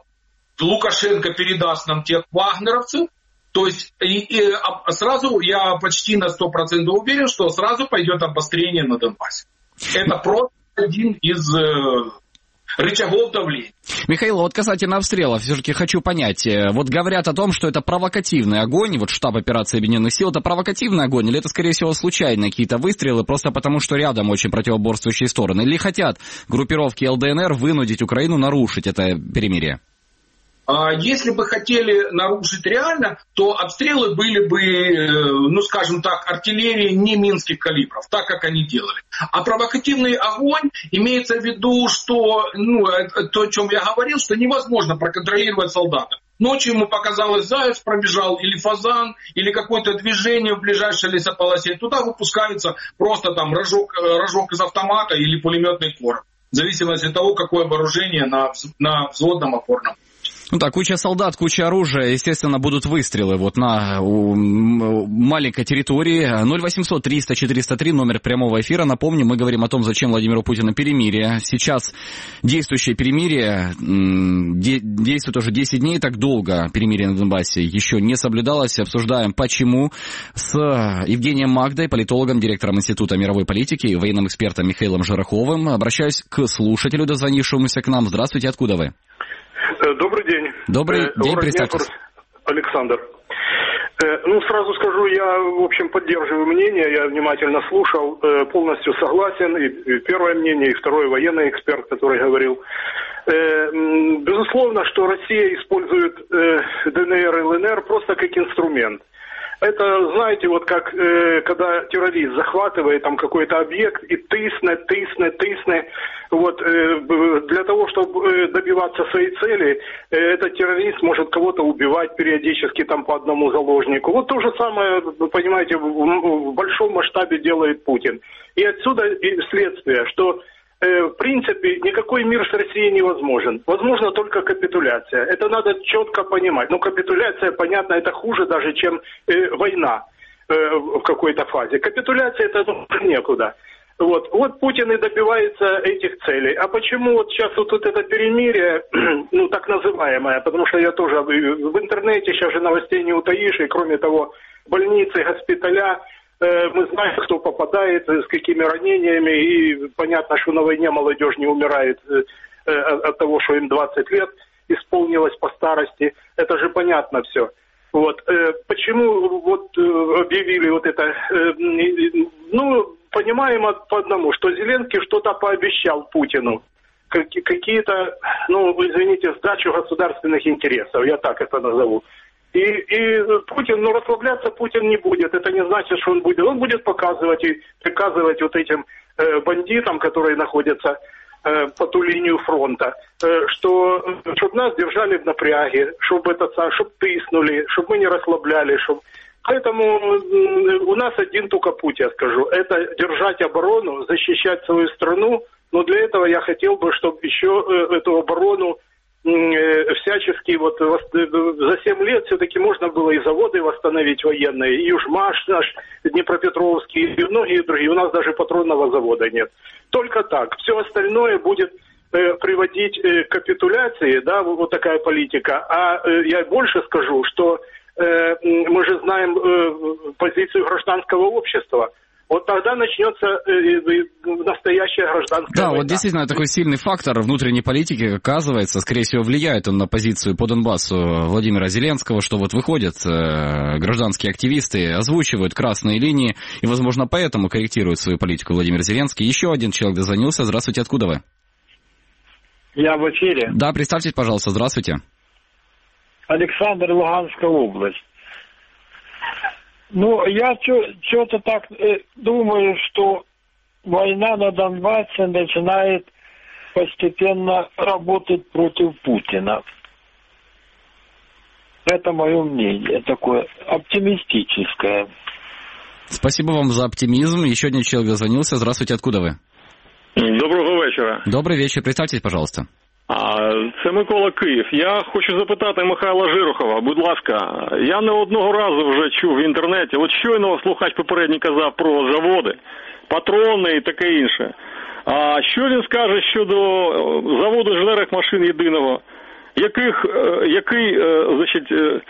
H: Лукашенко передаст нам тех вагнеровцев, то есть и, и, а сразу я почти на сто процентов уверен, что сразу пойдет обострение на Донбассе. Это просто один из э, рычагов давления.
B: Михаил, вот касательно обстрелов, все-таки хочу понять. Вот говорят о том, что это провокативный огонь, вот штаб операции Объединенных сил, это провокативный огонь, или это, скорее всего, случайные какие-то выстрелы, просто потому что рядом очень противоборствующие стороны? Или хотят группировки ЛДНР вынудить Украину нарушить это перемирие?
H: Если бы хотели нарушить реально, то обстрелы были бы, ну скажем так, артиллерии не минских калибров, так как они делали. А провокативный огонь имеется в виду, что, ну, то, о чем я говорил, что невозможно проконтролировать солдата. Ночью ему показалось, заяц пробежал, или фазан, или какое-то движение в ближайшей лесополосе. Туда выпускается просто там рожок, рожок из автомата или пулеметный короб. В зависимости от того, какое вооружение на, на взводном опорном.
B: Ну так, куча солдат, куча оружия, естественно, будут выстрелы вот на у, маленькой территории. ноль восемьсот триста четыреста три, номер прямого эфира. Напомню, мы говорим о том, зачем Владимиру Путину перемирие. Сейчас действующее перемирие де, действует уже десять дней, так долго перемирие на Донбассе еще не соблюдалось. Обсуждаем, почему, с Евгением Магдой, политологом, директором Института мировой политики и военным экспертом Михаилом Жараховым. Обращаюсь к слушателю, дозвонившемуся к нам. Здравствуйте, откуда вы?
I: Добрый день.
B: Добрый
I: э,
B: день, представьтесь.
I: Александр. Э, ну, сразу скажу, я, в общем, поддерживаю мнение, я внимательно слушал, э, полностью согласен, и, и первое мнение, и второе военный эксперт, который говорил. Э, безусловно, что Россия использует э, ДНР и ЛНР просто как инструмент. Это, знаете, вот как, э, когда террорист захватывает там какой-то объект и тысне, тысне, тысне, вот, э, для того, чтобы добиваться своей цели, э, этот террорист может кого-то убивать периодически там по одному заложнику. Вот то же самое, вы понимаете, в, в большом масштабе делает Путин. И отсюда и следствие, что в принципе, никакой мир с Россией невозможен. Возможно только капитуляция. Это надо четко понимать. Но капитуляция, понятно, это хуже даже, чем э, война э, в какой-то фазе. Капитуляция это ну, некуда. Вот. вот Путин и добивается этих целей. А почему вот сейчас вот, вот это перемирие, ну так называемое, потому что я тоже в интернете сейчас же новостей не утаишь, и кроме того, больницы, госпиталя, мы знаем, кто попадает, с какими ранениями, и понятно, что на войне молодежь не умирает от того, что им двадцать лет исполнилось по старости. Это же понятно все. Вот. Почему вот объявили вот это? Ну, понимаем по одному, что Зеленский что-то пообещал Путину. Какие-то, ну, извините, сдачу государственных интересов, я так это назову. И, и Путин, ну, расслабляться Путин не будет. Это не значит, что он будет. Он будет показывать и приказывать вот этим э, бандитам, которые находятся э, по ту линию фронта, э, что чтобы нас держали в напряге, чтобы это, чтобы тыснули, чтобы мы не расслабляли, чтобы... Поэтому э, у нас один только путь, я скажу, это держать оборону, защищать свою страну. Но для этого я хотел бы, чтобы еще э, эту оборону всячески вот за семь лет все-таки можно было и заводы восстановить военные, и Южмаш наш, Днепропетровский, и многие другие. У нас даже патронного завода нет. Только так. Все остальное будет э, приводить э, к капитуляции, да, вот такая политика. А э, я больше скажу, что э, мы же знаем э, позицию гражданского общества. вот тогда начнется настоящая гражданская
B: да,
I: война.
B: Вот действительно такой сильный фактор внутренней политики, оказывается, скорее всего, влияет он на позицию по Донбассу Владимира Зеленского, что вот выходят э, гражданские активисты, озвучивают красные линии, и, возможно, поэтому корректирует свою политику Владимир Зеленский. Еще один человек дозвонился. Здравствуйте, откуда вы?
J: Я в эфире.
B: Да, представьтесь, пожалуйста, здравствуйте.
J: Александр, Луганская область. Ну, я что-то так э, думаю, что война на Донбассе начинает постепенно работать против Путина. Это мое мнение, такое оптимистическое.
B: Спасибо вам за оптимизм. Еще один человек дозвонился. Здравствуйте, откуда вы?
K: Доброго вечора.
B: Добрий вечір. Представтесь, пожалуйста.
K: А, це Микола, Київ. Я хочу запитати Михайла Жирохова, будь ласка, я не одного разу вже чув в інтернеті, от щойно слухач попередній казав про заводи, патрони і таке інше. А що він скаже щодо заводу інженерних машин єдиного, яких, який, значить,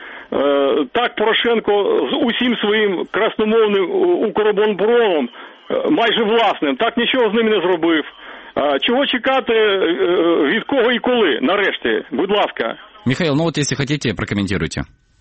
K: так Порошенко з усім своїм красномовним Укроборонпромом, майже власним, так нічого з ними не зробив. Чего чекати, від кого и коли, нарешті? Будь ласка.
B: Михаил, ну вот если хотите, прокомментируйте.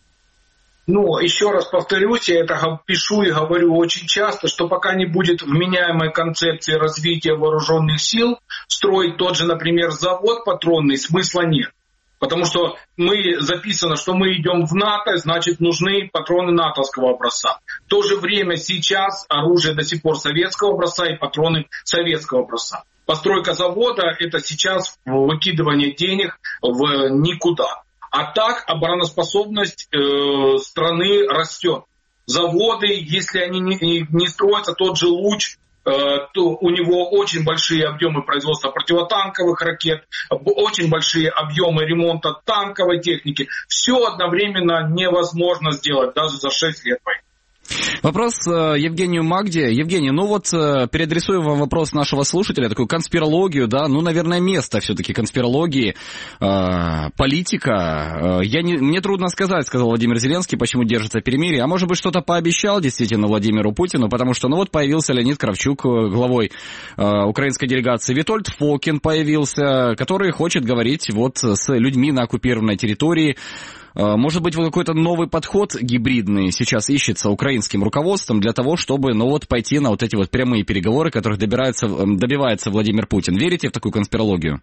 H: Ну, еще раз повторюсь, я это пишу и говорю очень часто, что пока не будет вменяемой концепции развития вооруженных сил, строить тот же, например, завод патронный смысла нет. Потому что мы записано, что мы идем в НАТО, значит, нужны патроны натовского образца. В то же время сейчас оружие до сих пор советского образца и патроны советского образца. Постройка завода – это сейчас выкидывание денег в никуда. А так обороноспособность э, страны растет. Заводы, если они не, не строятся, тот же «Луч», э, то у него очень большие объемы производства противотанковых ракет, очень большие объемы ремонта танковой техники. Все одновременно невозможно сделать даже за шесть лет войны.
B: Вопрос Евгению Магде. Евгений, ну вот переадресую вам вопрос нашего слушателя, такую конспирологию, да, ну, наверное, место все-таки конспирологии, э, политика. Я не, мне трудно сказать, сказал Владимир Зеленский, почему держится перемирие. А может быть, что-то пообещал действительно Владимиру Путину, потому что, ну вот появился Леонид Кравчук, главой э, украинской делегации, Витольд Фокин появился, который хочет говорить вот с людьми на оккупированной территории. Может быть, вот какой-то новый подход гибридный сейчас ищется украинским руководством для того, чтобы, ну вот, пойти на вот эти вот прямые переговоры, которых добирается, добивается Владимир Путин. Верите в такую конспирологію?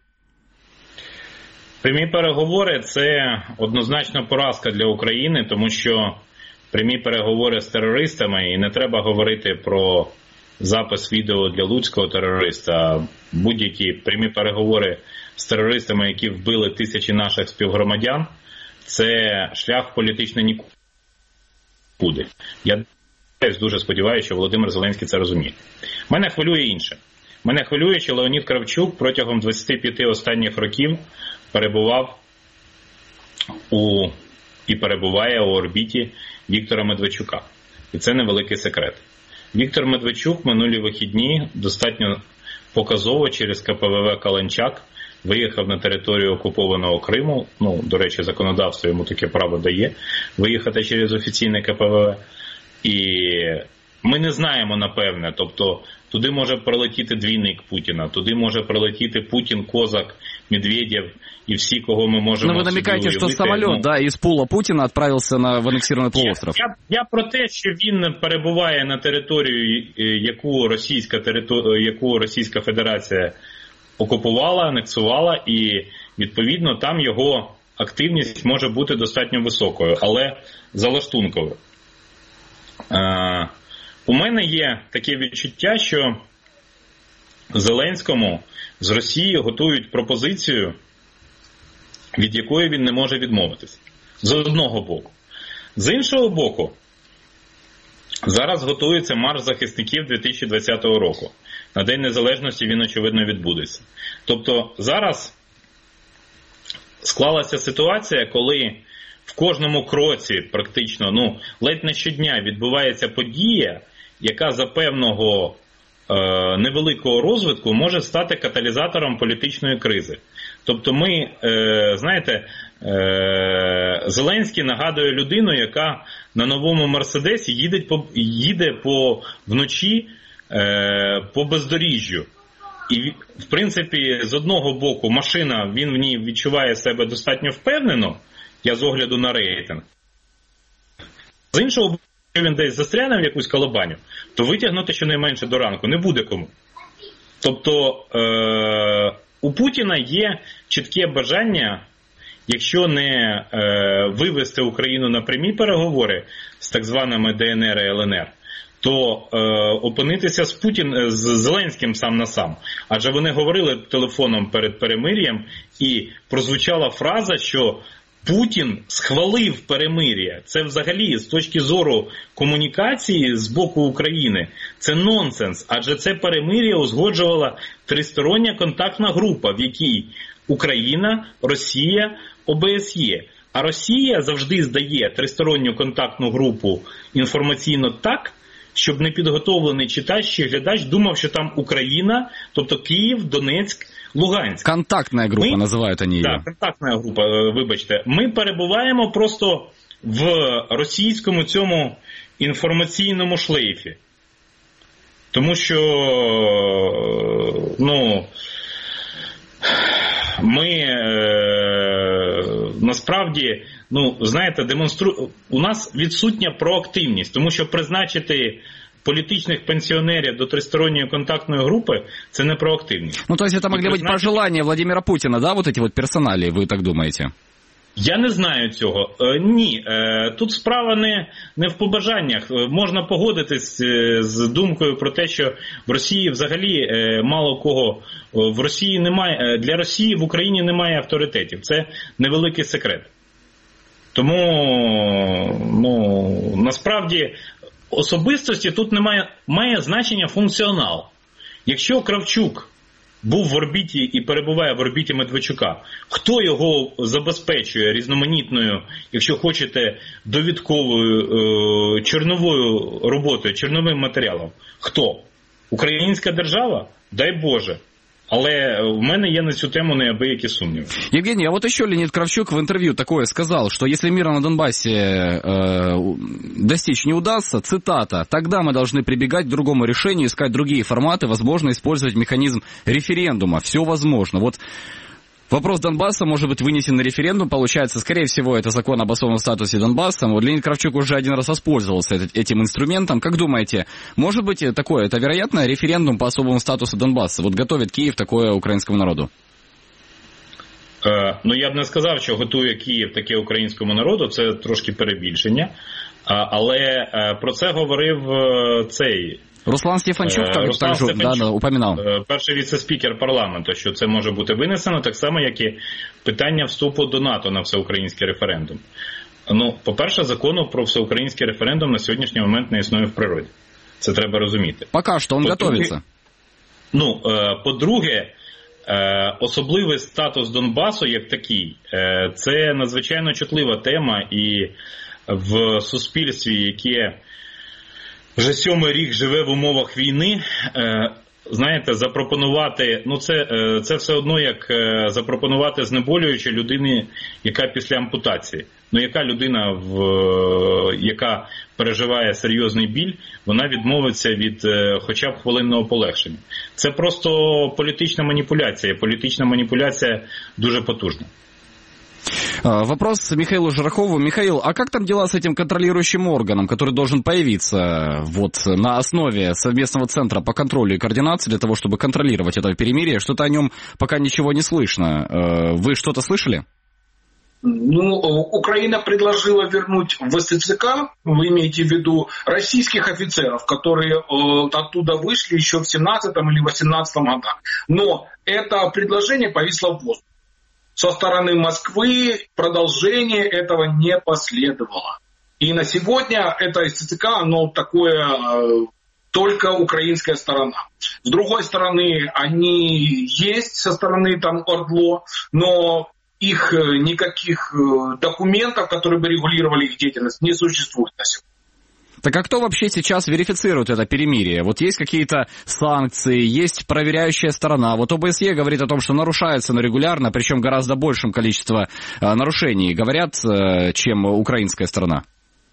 G: Прямі переговори – це однозначно поразка для України, тому що прямі переговори з терористами, і не треба говорити про запис відео для луцького терориста, будь-які прямі переговори з терористами, які вбили тисячі наших співгромадян, це шлях політично нікуди. Я дуже сподіваюся, що Володимир Зеленський це розуміє. Мене хвилює інше. Мене хвилює, що Леонід Кравчук протягом двадцяти п'яти останніх років перебував у і перебуває у орбіті Віктора Медведчука. І це невеликий секрет. Віктор Медведчук минулі вихідні достатньо показово через ка пе ве ве «Каланчак» виїхав на територію окупованого Криму, ну, до речі, законодавство йому таке право дає, виїхати через офіційне ка пе ве ве. І ми не знаємо, напевне, тобто туди може прилетіти двійник Путіна, туди може прилетіти Путін, Козак, Медведєв і всі, кого ми можемо
B: собі уявити. Ну, ви намікаєте, що самоліт, ну, да, із пула Путіна відправився на, в анексований полуостров.
G: Я, я, я про те, що він перебуває на територію, яку Російська, територія, яку Російська Федерація окупувала, анексувала, і, відповідно, там його активність може бути достатньо високою, але залаштунковою. Е, у мене є таке відчуття, що Зеленському з Росії готують пропозицію, від якої він не може відмовитися. З одного боку. З іншого боку, зараз готується марш захисників дві тисячі двадцятого року. На День Незалежності він, очевидно, відбудеться. Тобто зараз склалася ситуація, коли в кожному кроці практично, ну, ледь не щодня відбувається подія, яка за певного е, невеликого розвитку може стати каталізатором політичної кризи. Тобто ми, е, знаєте, е, Зеленський нагадує людину, яка на новому Мерседесі їде по, їде по вночі е, по бездоріжжю. І, в принципі, з одного боку, машина, він в ній відчуває себе достатньо впевнено, я з огляду на рейтинг. З іншого боку, якщо він десь застряне в якусь колобаню, то витягнути щонайменше до ранку не буде кому. Тобто, е, у Путіна є чітке бажання, якщо не е, вивести Україну на прямі переговори з так званими Де Ен Ер і Ел Ен Ер, то е, опинитися з Путін, з Зеленським сам на сам. Адже вони говорили телефоном перед перемир'ям, і прозвучала фраза, що Путін схвалив перемир'я. Це взагалі з точки зору комунікації з боку України це нонсенс. Адже це перемир'я узгоджувала тристороння контактна група, в якій Україна, Росія, О Бе Ес Є. А Росія завжди здає тристоронню контактну групу інформаційно так, щоб непідготовлений читач чи глядач думав, що там Україна, тобто Київ, Донецьк, Луганськ.
B: Контактна група,
G: ми,
B: називають вони її.
G: Так, контактна група, вибачте. Ми перебуваємо просто в російському цьому інформаційному шлейфі. Тому що, ну, ми е, насправді, ну, знаєте, демонстру... у нас відсутня проактивність, тому що призначити політичных пенсионеров до тристоронней контактной группы, это не проактивность.
B: Ну, то есть это могли быть призначити... пожелания Владимира Путина, да, вот эти вот персонали, вы так думаете?
G: Я не знаю цього. Е, ні, е, тут справа не, не в побажаннях. Можна погодитись е, з думкою про те, що в Росії взагалі е, мало кого, в Росії немає, е, для Росії в Україні немає авторитетів. Це невеликий секрет. Тому, ну, насправді, особистості тут немає, має значення функціонал. Якщо Кравчук був в орбіті і перебуває в орбіті Медведчука, хто його забезпечує різноманітною, якщо хочете, довідковою, е, чорновою роботою, чорновим матеріалом? Хто? Українська держава? Дай Боже. Але в мене є на цю тему неабиякі сумніви.
B: Евгений, а вот еще Леонид Кравчук в интервью такое сказал, что если мира на Донбассе э, достичь не удастся, цитата, тогда мы должны прибегать к другому решению, искать другие форматы, возможно, использовать механизм референдума. Все возможно. Вот вопрос Донбасса может быть вынесен на референдум. Получается, скорее всего, это закон об особом статусе Донбасса. Вот Леонид Кравчук уже один раз воспользовался этим инструментом. Как думаете, может быть такое, это вероятно, референдум по особому статусу Донбасса? Вот готовит Киев такое українському народу?
G: Е, ну, я б не сказав, що готує Київ таке українському народу. Це трошки перебільшення. А, але е, про це говорив е, цей...
B: Руслан Стефанчук так,
G: Руслан
B: також
G: Стефанчук,
B: да, упоминав.
G: Перший віце-спікер парламенту, що це може бути винесено, так само, як і питання вступу до НАТО на всеукраїнський референдум. Ну, по-перше, закону про всеукраїнський референдум на сьогоднішній момент не існує в природі. Це треба розуміти.
B: Поки що, він готується.
G: Ну, по-друге, особливий статус Донбасу як такий, це надзвичайно чутлива тема, і в суспільстві, яке вже сьомий рік живе в умовах війни, знаєте, запропонувати, ну це, це все одно як запропонувати знеболююче людині, яка після ампутації. Ну яка людина, в, яка переживає серйозний біль, вона відмовиться від хоча б хвилинного полегшення. Це просто політична маніпуляція. Політична маніпуляція дуже потужна.
B: Вопрос Михаилу Жарахову. Михаил, а как там дела с этим контролирующим органом, который должен появиться вот на основе совместного центра по контролю и координации для того, чтобы контролировать это перемирие? Что-то о нем пока ничего не слышно. Вы что-то слышали?
H: Ну, Украина предложила вернуть в Эс Цэ Ка, вы имеете в виду российских офицеров, которые оттуда вышли еще в семнадцатом или восемнадцатом годах. Но это предложение повисло в воздухе. Со стороны Москвы продолжение этого не последовало. И на сегодня это Эс Цэ Ка, оно такое, только украинская сторона. С другой стороны, они есть со стороны там ОРДЛО, но их никаких документов, которые бы регулировали их деятельность, не существует на сегодня.
B: Так а кто вообще сейчас верифицирует это перемирие? Вот есть какие-то санкции, есть проверяющая сторона. Вот О Бэ Эс Е говорит о том, что нарушается, но регулярно, причем гораздо большим количеством нарушений, говорят, чем украинская сторона.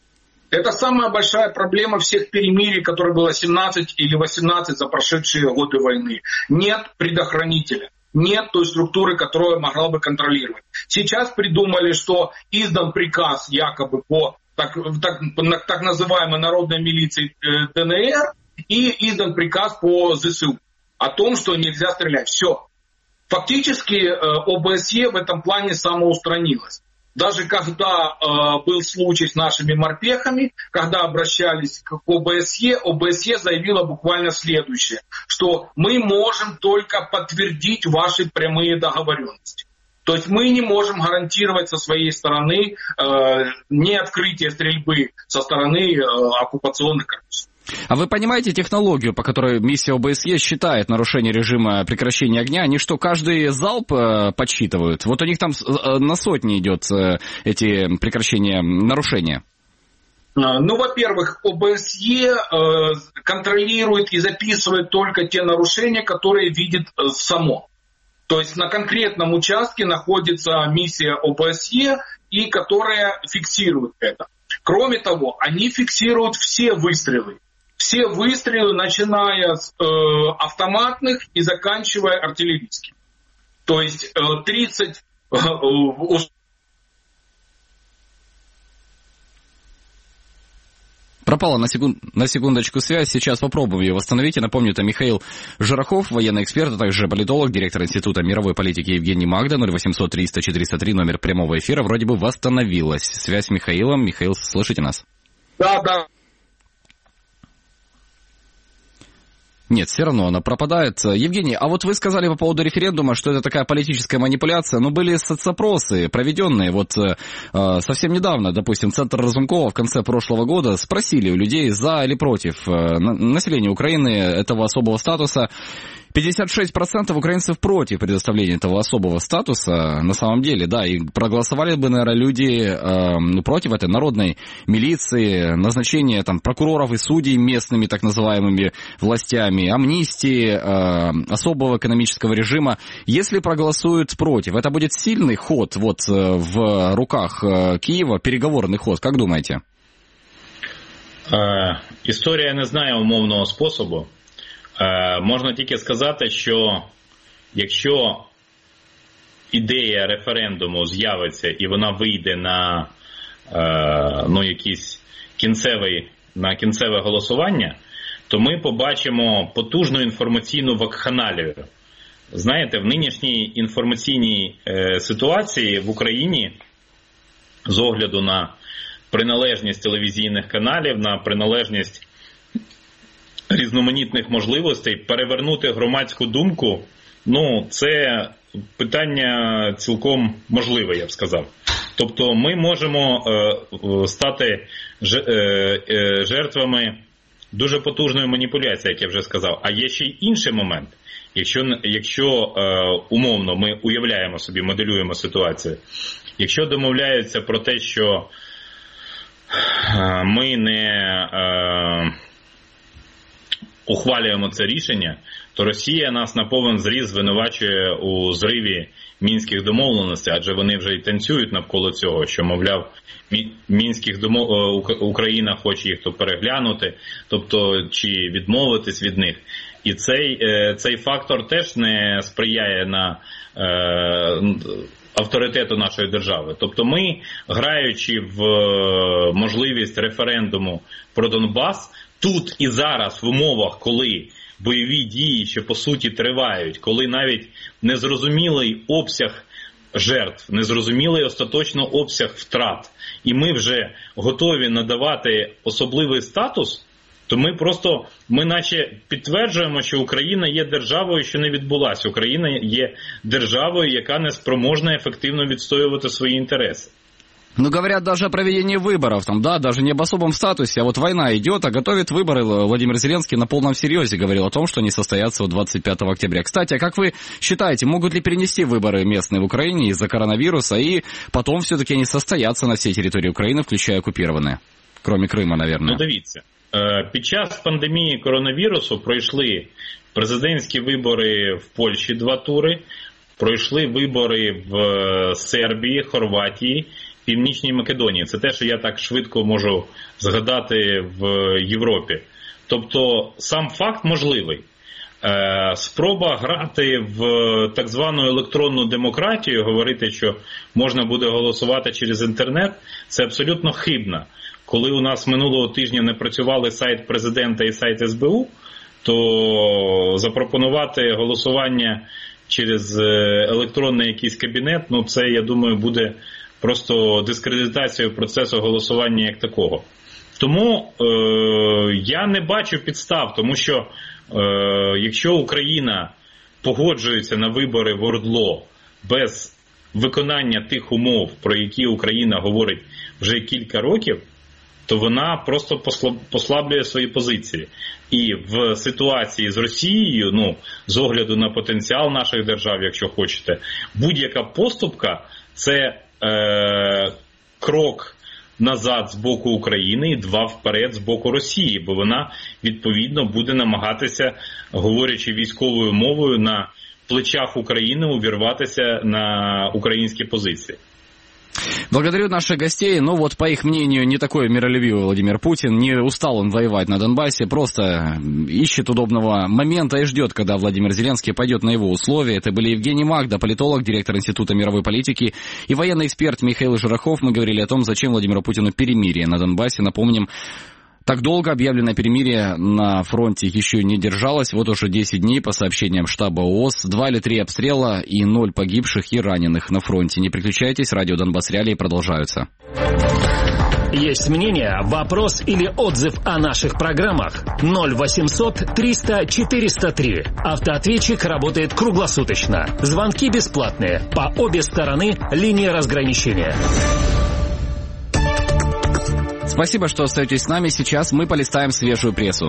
H: Это самая большая проблема всех перемирий, которые было семнадцать или восемнадцать за прошедшие годы войны. Нет предохранителя. Нет той структуры, которая могла бы контролировать. Сейчас придумали, что издан приказ якобы по так, так, так называемой народной милиции ДНР и издан приказ по ЗСУ о том, что нельзя стрелять. Все. Фактически ОБСЕ в этом плане самоустранилась. Даже когда э, был случай с нашими морпехами, когда обращались к ОБСЕ, ОБСЕ заявила буквально следующее, что мы можем только подтвердить ваши прямые договоренности. То есть мы не можем гарантировать со своей стороны э, не открытие стрельбы со стороны э, оккупационных корпусов.
B: А вы понимаете технологию, по которой миссия ОБСЕ считает нарушение режима прекращения огня? Они что, каждый залп э, подсчитывают? Вот у них там э, на сотни идет э, эти прекращения нарушения.
H: Ну, во-первых, ОБСЕ э, контролирует и записывает только те нарушения, которые видит э, само. То есть на конкретном участке находится миссия ОБСЕ, и которая фиксирует это. Кроме того, они фиксируют все выстрелы. Все выстрелы, начиная с э, автоматных и заканчивая артиллерийскими. То есть э, тридцать... Э, э,
B: Пропала на, секунд... на секундочку связь, сейчас попробуем ее восстановить. Я напомню, это Михаил Жирохов, военный эксперт, а также политолог, директор Института мировой политики Евгений Магда, ноль восемьсот триста четыреста три, номер прямого эфира. Вроде бы восстановилась связь с Михаилом. Михаил, слышите нас?
H: Да, да.
B: Нет, все равно она пропадает. Евгений, а вот вы сказали по поводу референдума, что это такая политическая манипуляция, но были соцопросы проведенные вот э, совсем недавно, допустим, Центр Разумкова в конце прошлого года спросили у людей за или против э, населения Украины этого особого статуса. пятьдесят шесть процентов украинцев против предоставления этого особого статуса, на самом деле, да, и проголосовали бы, наверное, люди э, против этой народной милиции, назначения там прокуроров и судей местными так называемыми властями, амнистии, э, особого экономического режима. Если проголосуют против, это будет сильный ход вот в руках Киева, переговорный ход, как думаете?
G: Е, історія не знає умовного способу. Е, можна тільки сказати, що якщо ідея референдуму з'явиться і вона вийде на е, ну, якийсь кінцевий, на кінцеве голосування, то ми побачимо потужну інформаційну вакханалію. Знаєте, в нинішній інформаційній е, ситуації в Україні з огляду на приналежність телевізійних каналів, на приналежність різноманітних можливостей перевернути громадську думку, ну, це питання цілком можливе, я б сказав. Тобто ми можемо е, стати ж, е, е, жертвами дуже потужної маніпуляції, як я вже сказав. А є ще й інший момент. Якщо, якщо е, умовно ми уявляємо собі, моделюємо ситуацію, якщо домовляються про те, що е, ми не е, ухвалюємо це рішення, то Росія нас на повен зріз звинувачує у зриві мінських домовленостей, адже вони вже і танцюють навколо цього, що, мовляв, мінських домов... Україна хоче їх то переглянути, тобто чи відмовитись від них. І цей, цей фактор теж не сприяє на е, авторитету нашої держави. Тобто ми, граючи в можливість референдуму про Донбас, тут і зараз в умовах, коли бойові дії ще по суті тривають, коли навіть незрозумілий обсяг жертв, незрозумілий остаточно обсяг втрат, і ми вже готові надавати особливий статус, то ми просто, ми наче підтверджуємо, що Україна є державою, що не відбулася. Україна є державою, яка не спроможна ефективно відстоювати свої інтереси.
B: Ну, говорят даже о проведении выборов, там, да, даже не об особом статусе, а вот война идет, а готовит выборы. Владимир Зеленский на полном серьезе говорил о том, что они состоятся двадцать пятого октября. Кстати, а как вы считаете, могут ли перенести выборы местные в Украине из-за коронавируса, и потом все-таки они состоятся на всей территории Украины, включая оккупированные, кроме Крыма, наверное?
G: Ну, дивіться, під час пандемії коронавірусу пройшли президентські вибори в Польщі два тури, пройшли вибори в Сербії, Хорватії Північній Македонії. Це те, що я так швидко можу згадати в Європі. Тобто сам факт можливий. Спроба грати в так звану електронну демократію, говорити, що можна буде голосувати через інтернет, це абсолютно хибно. Коли у нас минулого тижня не працювали сайт президента і сайт ес бе у, то запропонувати голосування через електронний якийсь кабінет, ну це, я думаю, буде просто дискредитацією процесу голосування як такого. Тому е, я не бачу підстав, тому що е, якщо Україна погоджується на вибори в ОРДЛО без виконання тих умов, про які Україна говорить вже кілька років, то вона просто послаблює свої позиції. І в ситуації з Росією, ну, з огляду на потенціал наших держав, якщо хочете, будь-яка поступка – це е, крок назад з боку України і два вперед з боку Росії, бо вона, відповідно, буде намагатися, говорячи військовою мовою, на плечах України увірватися на українські позиції.
B: Благодарю наших гостей. Ну вот, по их мнению, не такой миролюбивый Владимир Путин. Не устал он воевать на Донбассе, просто ищет удобного момента и ждет, когда Владимир Зеленский пойдет на его условия. Это были Евгений Магда, политолог, директор Института мировой политики, и военный эксперт Михаил Жирохов. Мы говорили о том, зачем Владимиру Путину перемирие на Донбассе. Напомним, так долго объявленное перемирие на фронте еще не держалось. Вот уже десять дней, по сообщениям штаба ООС, два или три обстрела и ноль погибших и раненых на фронте. Не переключайтесь, радио Донбасс Реалии продолжаются.
A: Есть мнение, вопрос или отзыв о наших программах? ноль восемьсот триста четыреста три. Автоответчик работает круглосуточно. Звонки бесплатные. По обе стороны линии разграничения.
B: Спасибо, что остаетесь с нами. Сейчас мы полистаем свежую прессу.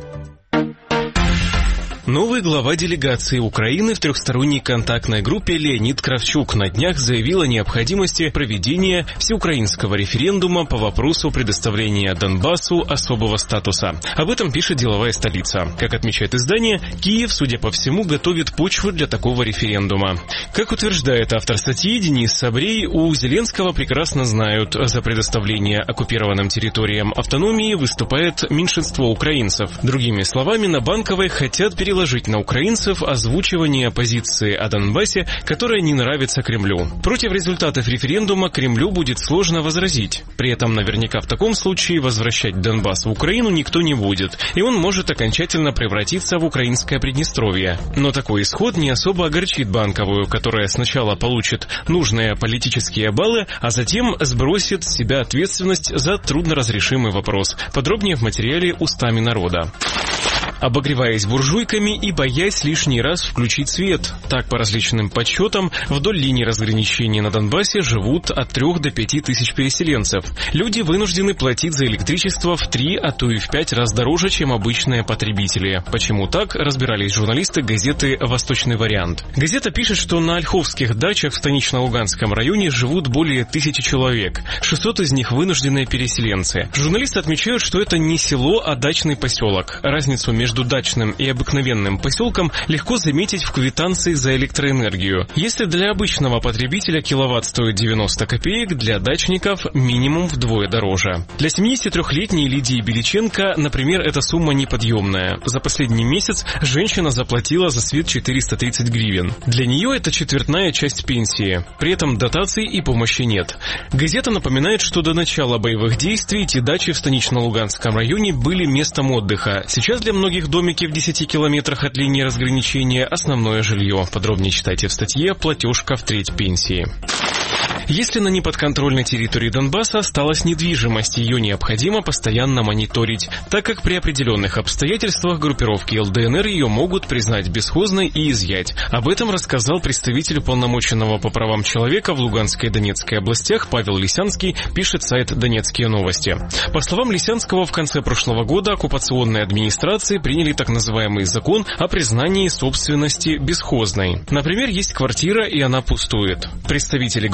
C: Новый глава делегации Украины в трехсторонней контактной группе Леонид Кравчук на днях заявил о необходимости проведения всеукраинского референдума по вопросу предоставления Донбассу особого статуса. Об этом пишет «Деловая столица». Как отмечает издание, Киев, судя по всему, готовит почву для такого референдума. Как утверждает автор статьи Денис Сабрей, у Зеленского прекрасно знают, за предоставление оккупированным территориям автономии выступает меньшинство украинцев. Другими словами, на Банковой хотят переложить на украинцев озвучивание позиции о Донбассе, которая не нравится Кремлю. Против результатов референдума Кремлю будет сложно возразить. При этом наверняка в таком случае возвращать Донбасс в Украину никто не будет, и он может окончательно превратиться в украинское Приднестровье. Но такой исход не особо огорчит Банковую, которая сначала получит нужные политические баллы, а затем сбросит с себя ответственность за трудноразрешимый вопрос. Подробнее в материале «Устами народа». Обогреваясь буржуйками и боясь лишний раз включить свет. Так, по различным подсчетам, вдоль линии разграничения на Донбассе живут от трех до пяти тысяч переселенцев. Люди вынуждены платить за электричество в три, а то и в пять раз дороже, чем обычные потребители. Почему так, разбирались журналисты газеты «Восточный вариант». Газета пишет, что на ольховских дачах в Станично-Луганском районе живут более тысячи человек. шестьсот из них вынужденные переселенцы. Журналисты отмечают, что это не село, а дачный поселок. Разницу между Между дачным и обыкновенным поселком легко заметить в квитанции за электроэнергию. Если для обычного потребителя киловатт стоит девяносто копеек, для дачников минимум вдвое дороже. Для семидесятитрёхлетней Лидии Беличенко, например, эта сумма неподъемная. За последний месяц женщина заплатила за свет четыреста тридцать гривен. Для нее это четвертная часть пенсии. При этом дотаций и помощи нет. Газета напоминает, что до начала боевых действий эти дачи в Станично-Луганском районе были местом отдыха. Сейчас для многих домики в десяти километрах от линии разграничения – основное жилье. Подробнее читайте в статье «Платежка в треть пенсии». Если на неподконтрольной территории Донбасса осталась недвижимость, ее необходимо постоянно мониторить, так как при определенных обстоятельствах группировки эл дэ эн эр ее могут признать бесхозной и изъять. Об этом рассказал представитель уполномоченного по правам человека в Луганской и Донецкой областях Павел Лисянский, пишет сайт «Донецкие новости». По словам Лисянского, в конце прошлого года оккупационные администрации приняли так называемый закон о признании собственности бесхозной. Например, есть квартира, и она пустует. Представители группировок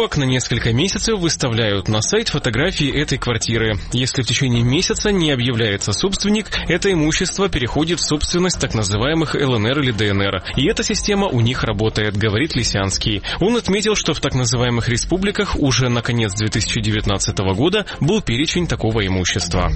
C: на несколько месяцев выставляют на сайт фотографии этой квартиры. Если в течение месяца не объявляется собственник, это имущество переходит в собственность так называемых эл эн эр или дэ эн эр. И эта система у них работает, говорит Лисянский. Он отметил, что в так называемых республиках уже на конец две тысячи девятнадцатого года был перечень такого имущества.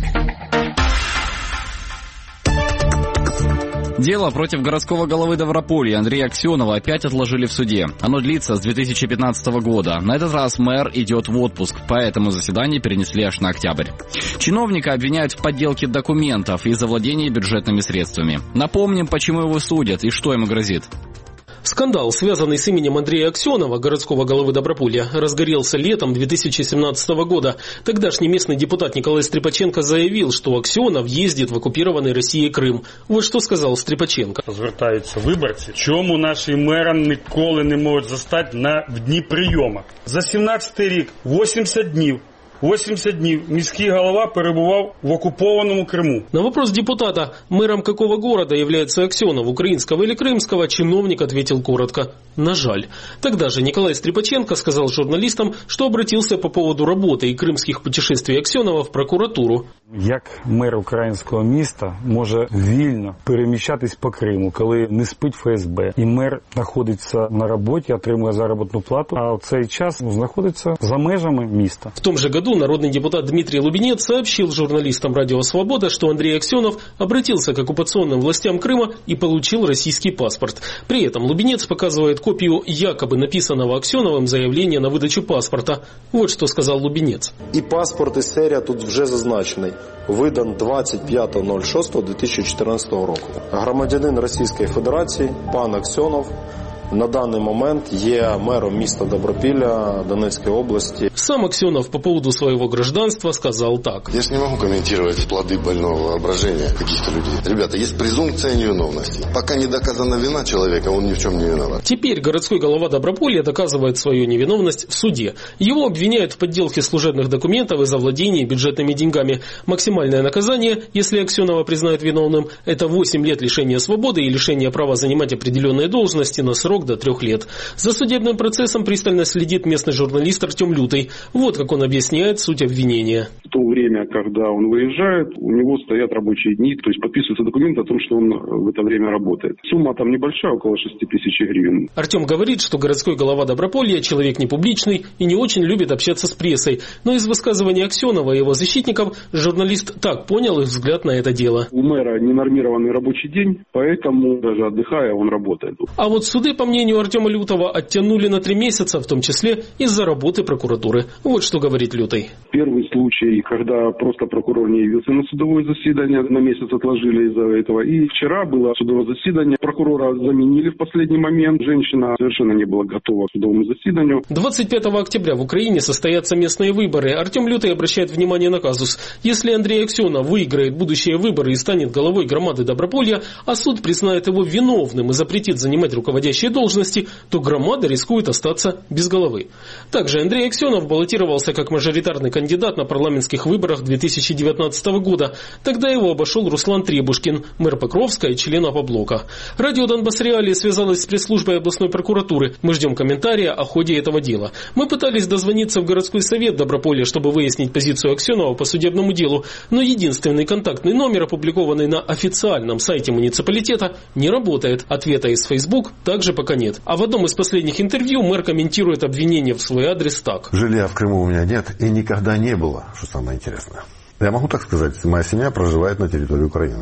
B: Дело против городского головы Даврополья Андрея Аксенова опять отложили в суде. Оно длится с две тысячи пятнадцатого года. На этот раз мэр идет в отпуск, поэтому заседание перенесли аж на октябрь. Чиновника обвиняют в подделке документов и завладении бюджетными средствами. Напомним, почему его судят и что ему грозит.
L: Скандал, связанный с именем Андрея Аксенова, городского головы Доброполья, разгорелся летом две тысячи семнадцатого года. Тогдашний местный депутат Николай Стрипаченко заявил, что Аксенов ездит в оккупированный Россией Крым. Вот что сказал Стрипаченко.
M: Звертаються виборці, чому наші мери ніколи не можуть застати на в дні прийому. За сімнадцятий рік, вісімдесят днів. восемьдесят днів міський голова перебував в оккупованном Крыму.
L: На вопрос депутата, мэром какого города является Аксенов, украинского или крымского, чиновник ответил коротко: на жаль. Тогда же Николай Стрипаченко сказал журналистам, что обратился по поводу работы и крымских путешествий Аксенова в прокуратуру.
N: Як мер українського міста може вільно переміщатись по Криму, коли не спить еф ес бе, і мер знаходиться на роботі, отримує заробітну плату, а в цей час знаходиться за межами міста.
L: В том же году народный депутат Дмитрий Лубенец сообщил журналистам «Радио Свобода», что Андрей Аксенов обратился к оккупационным властям Крыма и получил российский паспорт. При этом Лубенец показывает копию якобы написанного Аксеновым заявления на выдачу паспорта. Вот что сказал Лубенец.
O: І паспорт і серія тут вже зазначений. Видан двадцять п'ятого шостого дві тисячі чотирнадцятого року. Громадянин Російської Федерації, пан Аксенов, на данный момент є мером міста Добропілля Донецкой области.
L: Сам Аксенов по поводу своего гражданства сказал так.
P: Я же не могу комментировать плоды больного воображения каких-то людей. Ребята, есть презумпция невиновности. Пока не доказана вина человека, он ни в чем не виноват.
L: Теперь городской голова Доброполья доказывает свою невиновность в суде. Его обвиняют в подделке служебных документов и завладении бюджетными деньгами. Максимальное наказание, если Аксенова признают виновным, это восемь лет лишения свободы и лишения права занимать определенные должности на срок до трех лет. За судебным процессом пристально следит местный журналист Артем Лютый. Вот как он объясняет суть обвинения.
Q: В то время, когда он выезжает, у него стоят рабочие дни, то есть подписываются документы о том, что он в это время работает. Сумма там небольшая, около шести тысяч гривен.
L: Артем говорит, что городской голова Доброполья человек непубличный и не очень любит общаться с прессой. Но из высказывания Аксенова и его защитников журналист так понял их взгляд на это дело.
Q: У мэра ненормированный рабочий день, поэтому даже отдыхая он работает.
L: А вот суды, по мнению Артема Лютого, оттянули на три месяца, в том числе из-за работы прокуратуры. Вот что говорит Лютый.
Q: Первый случай, когда просто прокурор не явился на судовое заседание, на месяц отложили из-за этого. И вчера было судовое заседание, прокурора заменили в последний момент. Женщина совершенно не была готова к судовому заседанию.
L: двадцать пятого октября в Украине состоятся местные выборы. Артем Лютый обращает внимание на казус. Если Андрей Аксенов выиграет будущие выборы и станет головой громады Доброполья, а суд признает его виновным и запретит занимать руководящие должности, то громада рискует остаться без головы. Также Андрей Аксенов баллотировался как мажоритарный кандидат на парламентских выборах две тысячи девятнадцатого года. Тогда его обошел Руслан Требушкин, мэр Покровска и член Апоблока. Радио Донбасс Реалии связалось с пресс-службой областной прокуратуры. Мы ждем комментария о ходе этого дела. Мы пытались дозвониться в городской совет Доброполья, чтобы выяснить позицию Аксенова по судебному делу, но единственный контактный номер, опубликованный на официальном сайте муниципалитета, не работает. Ответа из Facebook также пока нет. А в одном из последних интервью мэр комментирует обвинение в свой адрес так.
R: Жилья в Крыму у меня нет и никогда не было, что самое интересное. Я могу так сказать, моя семья проживает на территории Украины.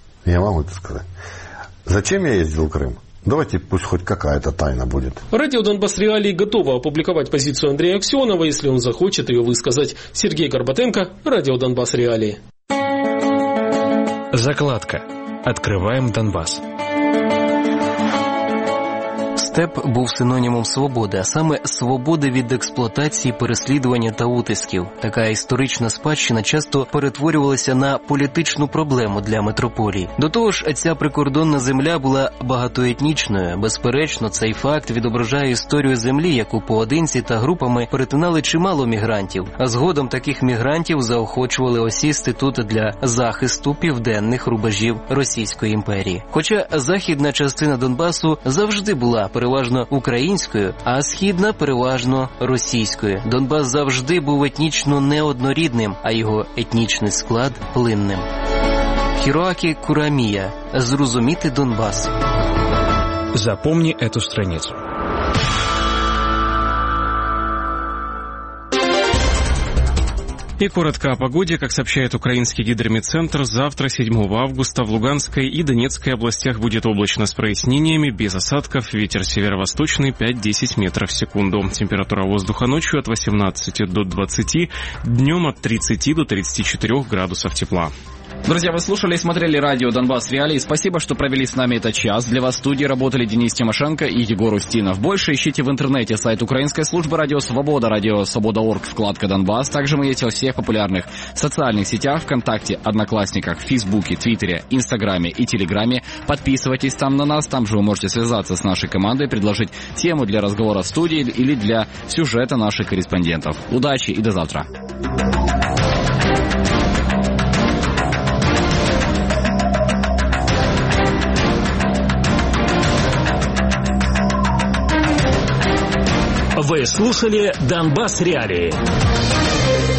R: Я могу это сказать. Зачем я ездил в Крым? Давайте пусть хоть какая-то тайна будет.
L: Радио Донбасс Реалии готово опубликовать позицию Андрея Аксенова, если он захочет ее высказать. Сергей Горбатенко, Радио Донбасс Реалии.
A: Закладка. Открываем Донбасс.
S: Степ був синонімом свободи, а саме свободи від експлуатації, переслідування та утисків. Така історична спадщина часто перетворювалася на політичну проблему для метрополії. До того ж, ця прикордонна земля була багатоетнічною. Безперечно, цей факт відображає історію землі, яку поодинці та групами перетинали чимало мігрантів. А згодом таких мігрантів заохочували осісти тут для захисту південних рубежів Російської імперії. Хоча західна частина Донбасу завжди була переважно переважно українською, а східна переважно російською. Донбас завжди був етнічно неоднорідним, а його етнічний склад плинним. Хіроакі Курамія. Зрозуміти Донбас.
T: Запомни эту страницу.
C: И коротко о погоде. Как сообщает украинский гидрометцентр, завтра, седьмого августа, в Луганской и Донецкой областях будет облачно с прояснениями, без осадков, ветер северо-восточный пять-десять метров в секунду. Температура воздуха ночью от восемнадцати до двадцати, днем от тридцати до тридцати четырёх градусов тепла.
B: Друзья, вы слушали и смотрели радио «Донбасс Реалии». Спасибо, что провели с нами этот час. Для вас в студии работали Денис Тимошенко и Егор Устинов. Больше ищите в интернете сайт украинской службы «Радио Свобода», радио свобода точка орг, вкладка «Донбасс». Также мы есть во всех популярных социальных сетях: ВКонтакте, Одноклассниках, Фейсбуке, Твиттере, Инстаграме и Телеграме. Подписывайтесь там на нас, там же вы можете связаться с нашей командой, предложить тему для разговора в студии или для сюжета наших корреспондентов. Удачи и до завтра.
A: Вы слушали «Донбасс Реалии».